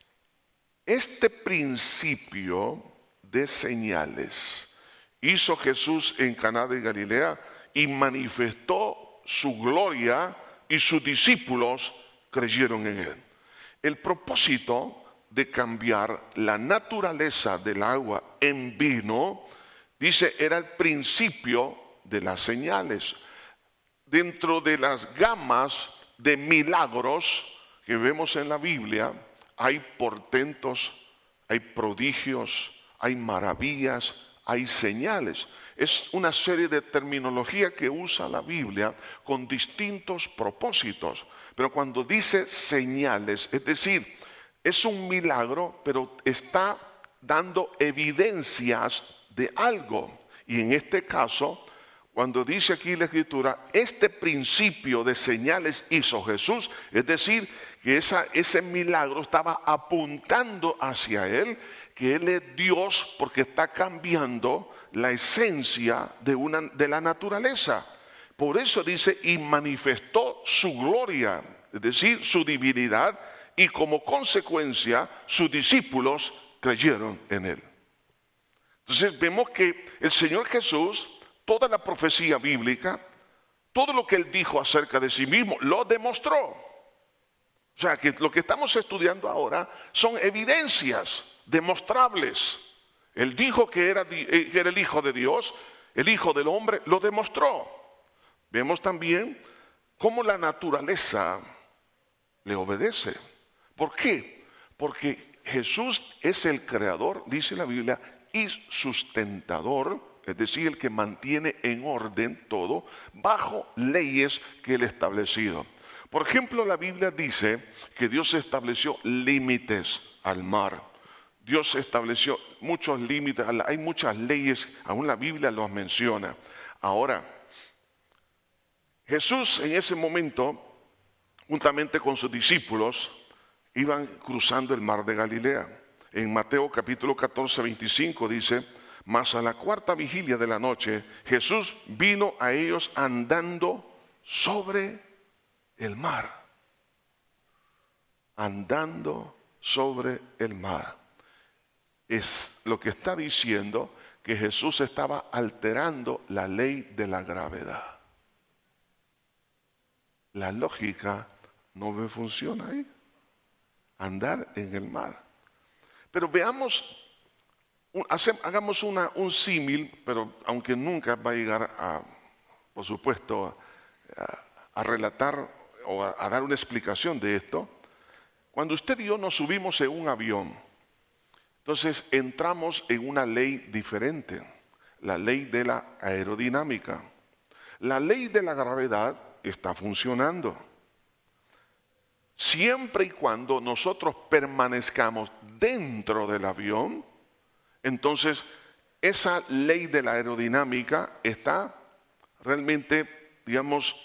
[SPEAKER 1] Este principio de señales hizo Jesús en Caná de Galilea y manifestó su gloria y sus discípulos creyeron en él. El propósito de cambiar la naturaleza del agua en vino, dice, era el principio de las señales. Dentro de las gamas de milagros que vemos en la Biblia, hay portentos, hay prodigios, hay maravillas, hay señales. Es una serie de terminología que usa la Biblia con distintos propósitos. Pero cuando dice señales, es decir, es un milagro, pero está dando evidencias de algo. Y en este caso, cuando dice aquí la Escritura, este principio de señales hizo Jesús, es decir, que ese milagro estaba apuntando hacia Él, que Él es Dios porque está cambiando la esencia de la naturaleza. Por eso dice, y manifestó su gloria, es decir, su divinidad, y como consecuencia sus discípulos creyeron en Él. Entonces vemos que el Señor Jesús, toda la profecía bíblica, todo lo que Él dijo acerca de sí mismo, lo demostró. O sea, que lo que estamos estudiando ahora son evidencias demostrables. Él dijo que era el Hijo de Dios, el Hijo del Hombre, lo demostró. Vemos también cómo la naturaleza le obedece. ¿Por qué? Porque Jesús es el creador, dice la Biblia, y sustentador, es decir, el que mantiene en orden todo, bajo leyes que Él ha establecido. Por ejemplo, la Biblia dice que Dios estableció límites al mar. Dios estableció muchos límites, hay muchas leyes, aún la Biblia los menciona. Ahora, Jesús en ese momento, juntamente con sus discípulos, iban cruzando el mar de Galilea. En Mateo capítulo 14, 25 dice, mas a la cuarta vigilia de la noche, Jesús vino a ellos andando sobre el mar. Andando sobre el mar. Es lo que está diciendo que Jesús estaba alterando la ley de la gravedad. La lógica no me funciona ahí. Andar en el mar. Pero veamos, hagamos un símil, pero aunque nunca va a llegar por supuesto, a relatar o a dar una explicación de esto. Cuando usted y yo nos subimos en un avión, entonces entramos en una ley diferente. la ley de la aerodinámica. La ley de la gravedad está funcionando. Siempre y cuando nosotros permanezcamos dentro del avión, entonces esa ley de la aerodinámica está realmente, digamos,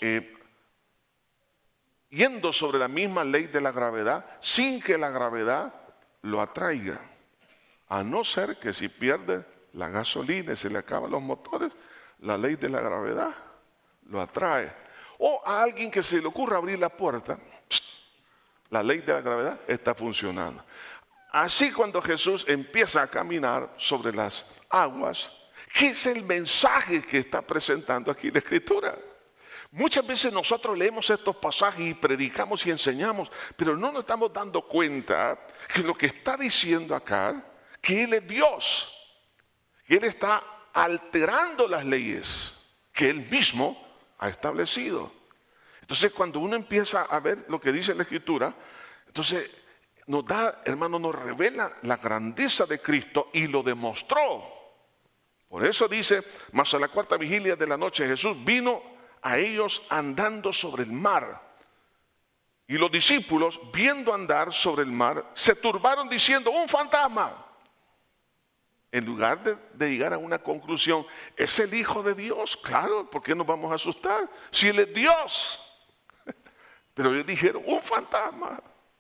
[SPEAKER 1] yendo sobre la misma ley de la gravedad sin que la gravedad lo atraiga. A no ser que si pierde la gasolina y se le acaban los motores, la ley de la gravedad lo atrae. O a alguien que se le ocurra abrir la puerta, la ley de la gravedad está funcionando. Así cuando Jesús empieza a caminar sobre las aguas, ¿qué es el mensaje que está presentando aquí la Escritura? Muchas veces nosotros leemos estos pasajes y predicamos y enseñamos, pero no nos estamos dando cuenta que lo que está diciendo acá, que Él es Dios, que Él está alterando las leyes que Él mismo ha establecido. Entonces cuando uno empieza a ver lo que dice la Escritura, entonces nos da, hermano, nos revela la grandeza de Cristo y lo demostró. Por eso dice, mas a la cuarta vigilia de la noche Jesús vino a ellos andando sobre el mar. Y los discípulos, viendo andar sobre el mar, se turbaron diciendo, un fantasma. En lugar de llegar a una conclusión, es el Hijo de Dios. Claro, ¿por qué nos vamos a asustar? Si Él es Dios. Pero ellos dijeron, un fantasma.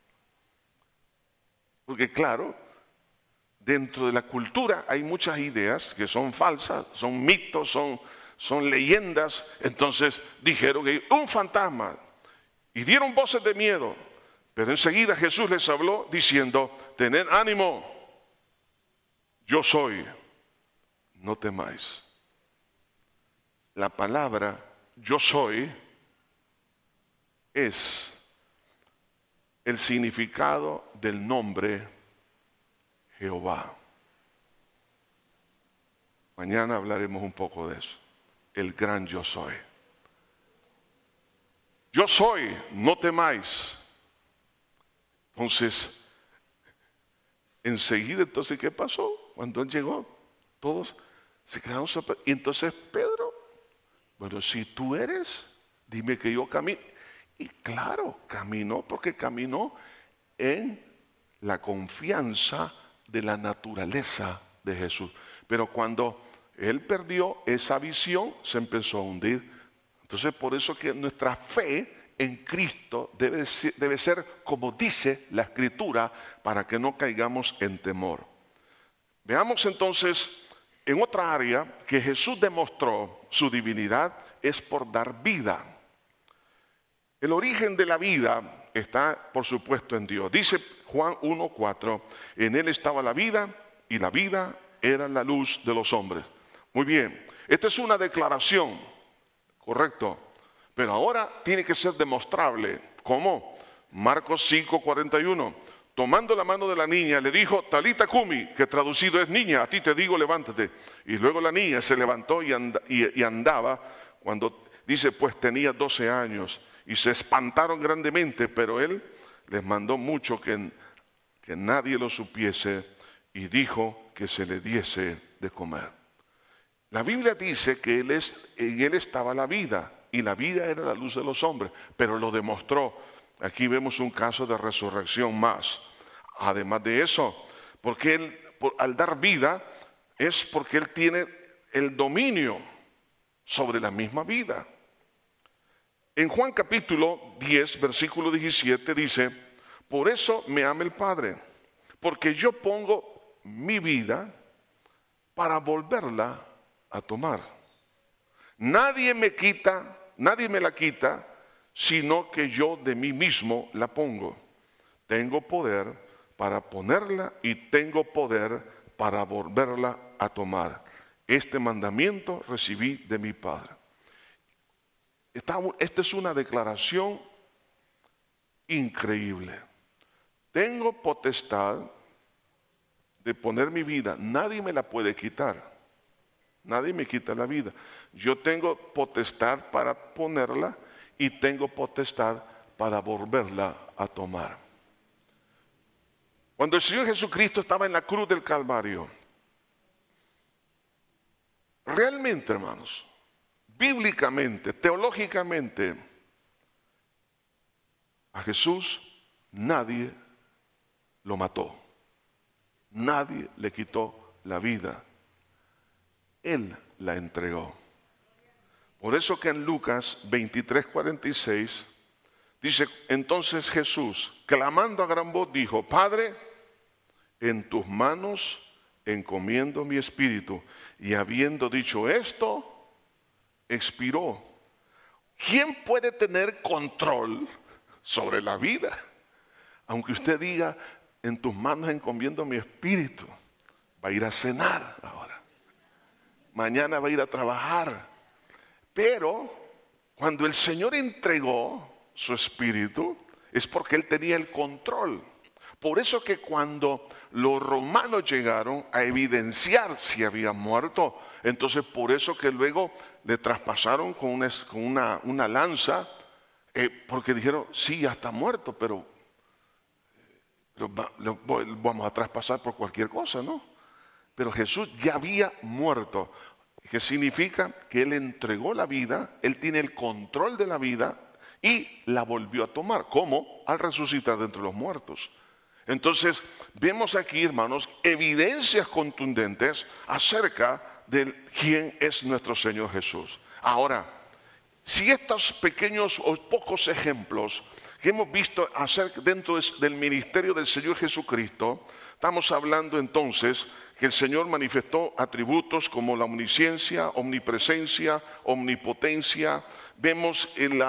[SPEAKER 1] Porque claro, dentro de la cultura hay muchas ideas que son falsas, son mitos, son leyendas. Entonces dijeron que un fantasma. Y dieron voces de miedo. Pero enseguida Jesús les habló diciendo, tened ánimo. Yo soy, no temáis. La palabra yo soy es el significado del nombre Jehová. Mañana hablaremos un poco de eso. El gran yo soy. Yo soy, no temáis. Entonces, enseguida, entonces, ¿qué pasó? Cuando él llegó, todos se quedaron sorprendidos. Y entonces Pedro, bueno, si tú eres, dime que yo camino. Y claro, caminó porque caminó en la confianza de la naturaleza de Jesús. Pero cuando él perdió esa visión, se empezó a hundir. Entonces, por eso que nuestra fe en Cristo debe ser como dice la Escritura, para que no caigamos en temor. Veamos entonces en otra área que Jesús demostró su divinidad es por dar vida. El origen de la vida está, por supuesto, en Dios. Dice Juan 1:4, en Él estaba la vida y la vida era la luz de los hombres. Muy bien, esta es una declaración, correcto, pero ahora tiene que ser demostrable. ¿Cómo? Marcos 5:41. Tomando la mano de la niña, le dijo, Talita Cumi, que traducido es niña, a ti te digo, levántate. Y luego la niña se levantó y andaba, cuando dice, pues tenía 12 años. Y se espantaron grandemente, pero él les mandó mucho que nadie lo supiese y dijo que se le diese de comer. La Biblia dice que en él estaba la vida y la vida era la luz de los hombres, pero lo demostró. Aquí vemos un caso de resurrección más. Además de eso, porque él, al dar vida, es porque él tiene el dominio sobre la misma vida. En Juan capítulo 10, versículo 17 dice, por eso me ama el Padre, porque yo pongo mi vida para volverla a tomar. Nadie me la quita, sino que yo de mí mismo la pongo. Tengo poder para ponerla y tengo poder para volverla a tomar. Este mandamiento recibí de mi Padre. Esta es una declaración increíble. Tengo potestad de poner mi vida. Nadie me la puede quitar. Nadie me quita la vida. Yo tengo potestad para ponerla y tengo potestad para volverla a tomar. Cuando el Señor Jesucristo estaba en la cruz del Calvario, realmente, hermanos, bíblicamente, teológicamente, a Jesús nadie lo mató. Nadie le quitó la vida. Él la entregó. Por eso que en Lucas 23:46 dice, entonces Jesús, clamando a gran voz, dijo, Padre, en tus manos encomiendo mi espíritu. Y habiendo dicho esto, expiró. ¿Quién puede tener control sobre la vida? Aunque usted diga, en tus manos encomiendo mi espíritu, va a ir a cenar ahora. Mañana va a ir a trabajar. Pero cuando el Señor entregó su espíritu, es porque Él tenía el control. Por eso que cuando los romanos llegaron a evidenciar si había muerto, entonces por eso que luego le traspasaron con una lanza, porque dijeron, sí, ya está muerto, pero lo vamos a traspasar por cualquier cosa, ¿no? Pero Jesús ya había muerto, que significa que Él entregó la vida, Él tiene el control de la vida y la volvió a tomar. ¿Cómo? Al resucitar de entre los muertos. Entonces, vemos aquí, hermanos, evidencias contundentes acerca de quién es nuestro Señor Jesús. Ahora, si estos pequeños o pocos ejemplos que hemos visto dentro del ministerio del Señor Jesucristo, estamos hablando entonces que el Señor manifestó atributos como la omnisciencia, omnipresencia, omnipotencia. Vemos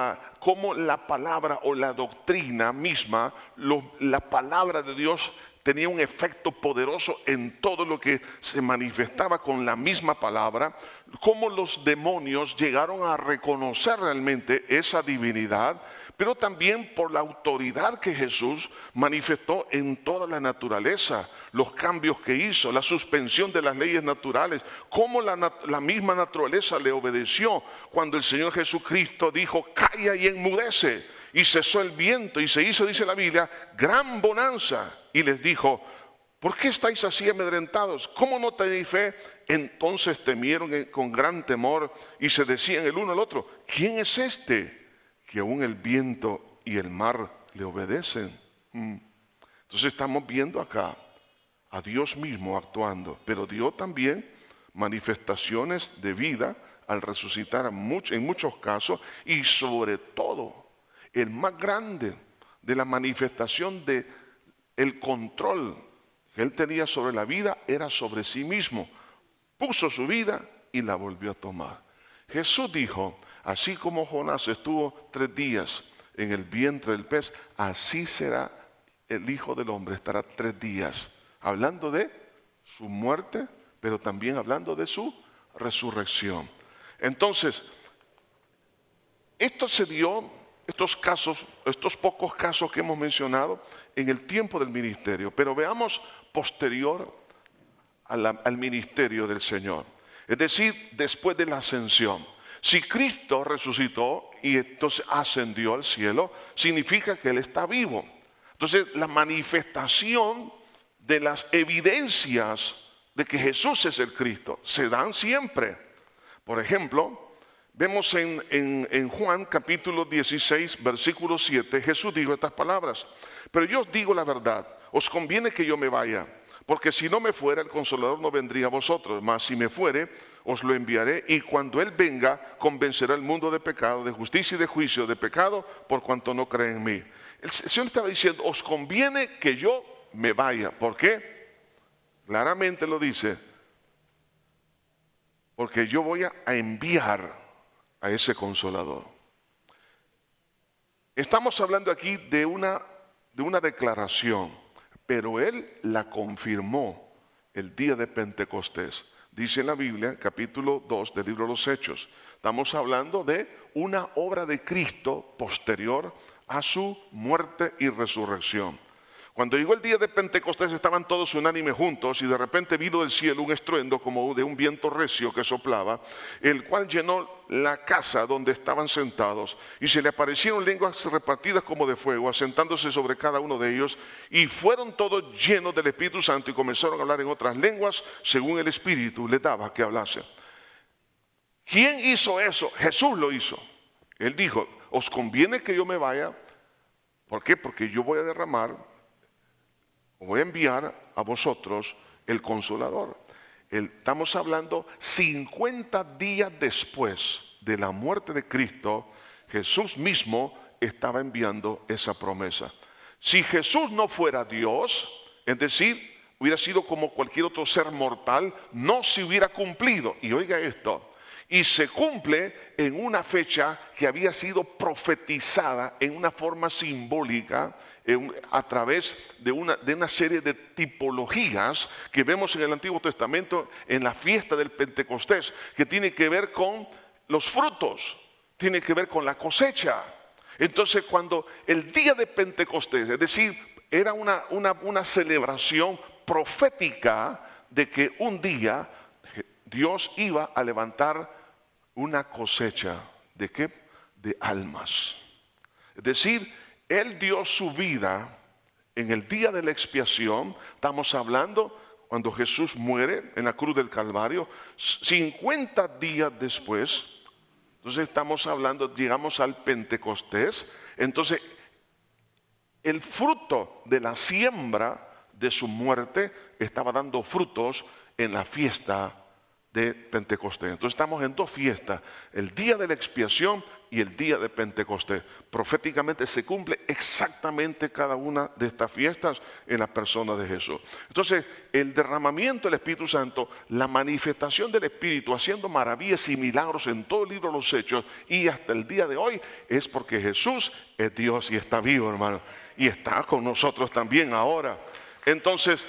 [SPEAKER 1] cómo la palabra o la doctrina misma, la palabra de Dios tenía un efecto poderoso en todo lo que se manifestaba con la misma palabra, cómo los demonios llegaron a reconocer realmente esa divinidad, pero también por la autoridad que Jesús manifestó en toda la naturaleza, los cambios que hizo, la suspensión de las leyes naturales, cómo la misma naturaleza le obedeció cuando el Señor Jesucristo dijo, calla y enmudece, y cesó el viento y se hizo, dice la Biblia, gran bonanza, y les dijo, ¿por qué estáis así amedrentados? ¿Cómo no tenéis fe? Entonces temieron con gran temor y se decían el uno al otro, ¿quién es este que aún el viento y el mar le obedecen? Entonces estamos viendo acá a Dios mismo actuando, pero dio también manifestaciones de vida al resucitar en muchos casos, y sobre todo el más grande de la manifestación de el control que Él tenía sobre la vida era sobre sí mismo. Puso su vida y la volvió a tomar. Jesús dijo, así como Jonás estuvo 3 días en el vientre del pez, así será el Hijo del Hombre, estará 3 días. Hablando de su muerte, pero también hablando de su resurrección. Entonces, esto se dio, estos pocos casos que hemos mencionado en el tiempo del ministerio, pero veamos posterior al ministerio del Señor. Es decir, después de la ascensión. Si Cristo resucitó y entonces ascendió al cielo, significa que Él está vivo. Entonces, la manifestación de las evidencias de que Jesús es el Cristo se dan siempre. Por ejemplo, vemos en Juan capítulo 16, versículo 7, Jesús dijo estas palabras, pero yo os digo la verdad, os conviene que yo me vaya, porque si no me fuera el Consolador no vendría a vosotros, mas si me fuere os lo enviaré, y cuando Él venga convencerá al mundo de pecado, de justicia y de juicio, de pecado por cuanto no creen en mí. El Señor estaba diciendo, os conviene que yo me vaya. ¿Por qué? Claramente lo dice, porque yo voy a enviar a ese Consolador. Estamos hablando aquí de una declaración, pero Él la confirmó el día de Pentecostés. Dice en la Biblia, capítulo 2 del libro de los Hechos, estamos hablando de una obra de Cristo posterior a su muerte y resurrección. Cuando llegó el día de Pentecostés estaban todos unánimes juntos y de repente vino del cielo un estruendo como de un viento recio que soplaba, el cual llenó la casa donde estaban sentados y se le aparecieron lenguas repartidas como de fuego, asentándose sobre cada uno de ellos, y fueron todos llenos del Espíritu Santo y comenzaron a hablar en otras lenguas según el Espíritu les daba que hablasen. ¿Quién hizo eso? Jesús lo hizo. Él dijo, os conviene que yo me vaya. ¿Por qué? Porque yo voy a derramar, voy a enviar a vosotros el Consolador. Estamos hablando 50 días después de la muerte de Cristo, Jesús mismo estaba enviando esa promesa. Si Jesús no fuera Dios, es decir, hubiera sido como cualquier otro ser mortal, no se hubiera cumplido. Y oiga esto, y se cumple en una fecha que había sido profetizada en una forma simbólica a través de una serie de tipologías que vemos en el Antiguo Testamento en la fiesta del Pentecostés, que tiene que ver con los frutos, tiene que ver con la cosecha. Entonces, cuando el día de Pentecostés, es decir, era una celebración profética de que un día Dios iba a levantar una cosecha. ¿De qué? De almas. Es decir, Él dio su vida en el día de la expiación. Estamos hablando cuando Jesús muere en la cruz del Calvario, 50 días después. Entonces estamos hablando, llegamos al Pentecostés. Entonces, el fruto de la siembra de su muerte estaba dando frutos en la fiesta de Pentecostés. Entonces estamos en dos fiestas, el día de la expiación y el día de Pentecostés. Proféticamente se cumple exactamente cada una de estas fiestas en la persona de Jesús. Entonces, el derramamiento del Espíritu Santo, la manifestación del Espíritu haciendo maravillas y milagros en todo el libro de los Hechos y hasta el día de hoy, es porque Jesús es Dios y está vivo, hermano, y está con nosotros también ahora. Entonces,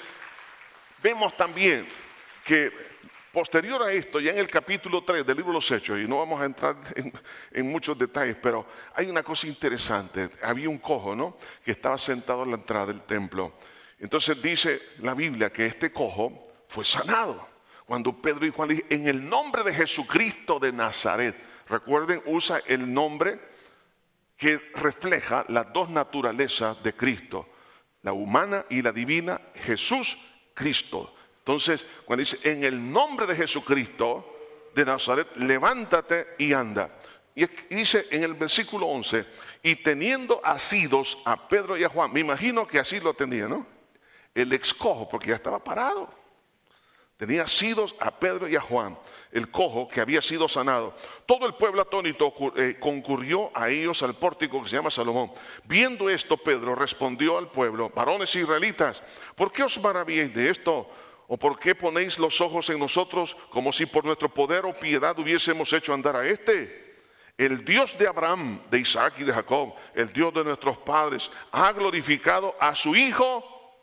[SPEAKER 1] vemos también que posterior a esto, ya en el capítulo 3 del libro de los Hechos, y no vamos a entrar en muchos detalles, pero hay una cosa interesante. Había un cojo, ¿no?, que estaba sentado a la entrada del templo. Entonces dice la Biblia que este cojo fue sanado. Cuando Pedro y Juan dicen, en el nombre de Jesucristo de Nazaret. Recuerden, usa el nombre que refleja las dos naturalezas de Cristo, la humana y la divina, Jesús Cristo. Entonces, cuando dice, en el nombre de Jesucristo de Nazaret, levántate y anda. Y dice en el versículo 11, y teniendo asidos a Pedro y a Juan, me imagino que así lo tenía, ¿no? El ex cojo, porque ya estaba parado. Tenía asidos a Pedro y a Juan, el cojo que había sido sanado. Todo el pueblo atónito concurrió a ellos al pórtico que se llama Salomón. Viendo esto, Pedro respondió al pueblo, varones israelitas, ¿por qué os maravilláis de esto? ¿O por qué ponéis los ojos en nosotros como si por nuestro poder o piedad hubiésemos hecho andar a este? El Dios de Abraham, de Isaac y de Jacob, el Dios de nuestros padres, ha glorificado a su Hijo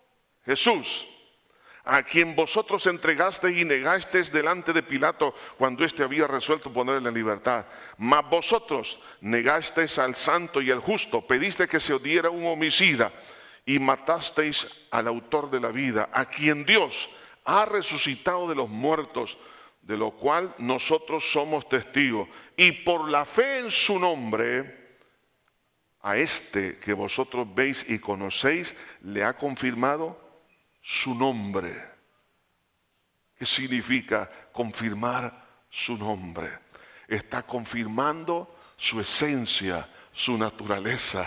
[SPEAKER 1] Jesús, a quien vosotros entregasteis y negasteis delante de Pilato cuando éste había resuelto ponerle en libertad. Mas vosotros negasteis al santo y al justo, pediste que se os diera un homicida y matasteis al autor de la vida, a quien Dios ha resucitado de los muertos, de lo cual nosotros somos testigos. Y por la fe en su nombre, a este que vosotros veis y conocéis, le ha confirmado su nombre. ¿Qué significa confirmar su nombre? Está confirmando su esencia, su naturaleza.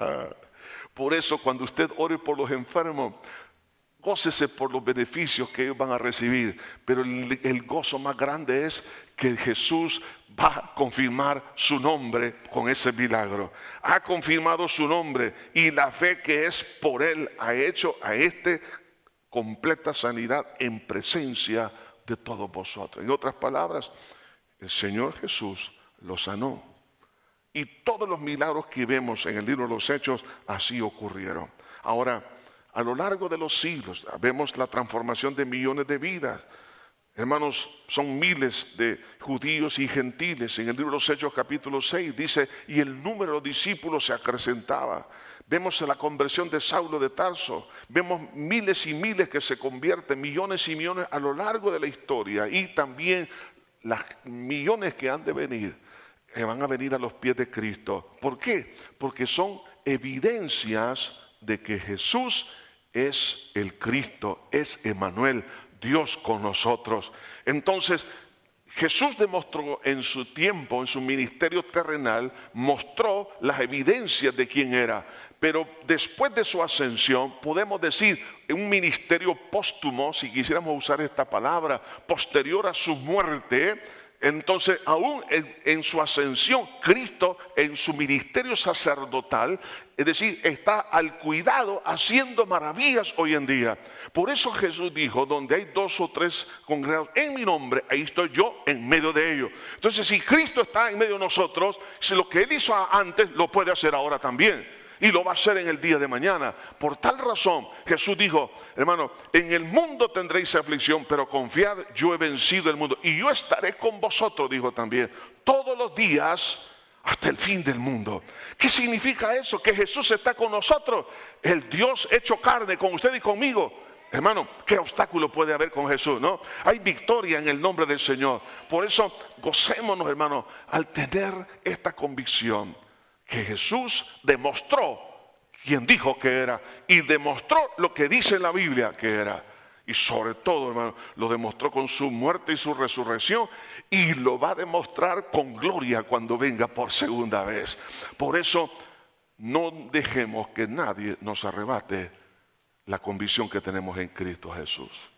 [SPEAKER 1] Por eso cuando usted ore por los enfermos, gócese por los beneficios que ellos van a recibir, pero el gozo más grande es que Jesús va a confirmar su nombre con ese milagro. Ha confirmado su nombre y la fe que es por Él ha hecho a este completa sanidad en presencia de todos vosotros. En otras palabras, el Señor Jesús lo sanó. Y todos los milagros que vemos en el libro de los Hechos así ocurrieron. Ahora, a lo largo de los siglos vemos la transformación de millones de vidas. Hermanos, son miles de judíos y gentiles. En el libro de los Hechos capítulo 6 dice, y el número de discípulos se acrecentaba. Vemos la conversión de Saulo de Tarso. Vemos miles y miles que se convierten, millones y millones a lo largo de la historia. Y también las millones que han de venir, que van a venir a los pies de Cristo. ¿Por qué? Porque son evidencias de que Jesús es el Cristo, es Emmanuel, Dios con nosotros. Entonces, Jesús demostró en su tiempo, en su ministerio terrenal, mostró las evidencias de quién era. Pero después de su ascensión, podemos decir, un ministerio póstumo, si quisiéramos usar esta palabra, posterior a su muerte. Entonces, aún en su ascensión, Cristo en su ministerio sacerdotal, es decir, está al cuidado haciendo maravillas hoy en día. Por eso Jesús dijo, donde hay 2 o 3 congregados en mi nombre, ahí estoy yo en medio de ellos. Entonces, si Cristo está en medio de nosotros, si lo que Él hizo antes, lo puede hacer ahora también. Y lo va a hacer en el día de mañana. Por tal razón, Jesús dijo, hermano, en el mundo tendréis aflicción, pero confiad, yo he vencido el mundo. Y yo estaré con vosotros, dijo también, todos los días hasta el fin del mundo. ¿Qué significa eso? Que Jesús está con nosotros. El Dios hecho carne con usted y conmigo. Hermano, ¿qué obstáculo puede haber con Jesús? ¿No? Hay victoria en el nombre del Señor. Por eso, gocémonos, hermano, al tener esta convicción. Que Jesús demostró quien dijo que era y demostró lo que dice la Biblia que era. Y sobre todo, hermano, lo demostró con su muerte y su resurrección y lo va a demostrar con gloria cuando venga por segunda vez. Por eso, no dejemos que nadie nos arrebate la convicción que tenemos en Cristo Jesús.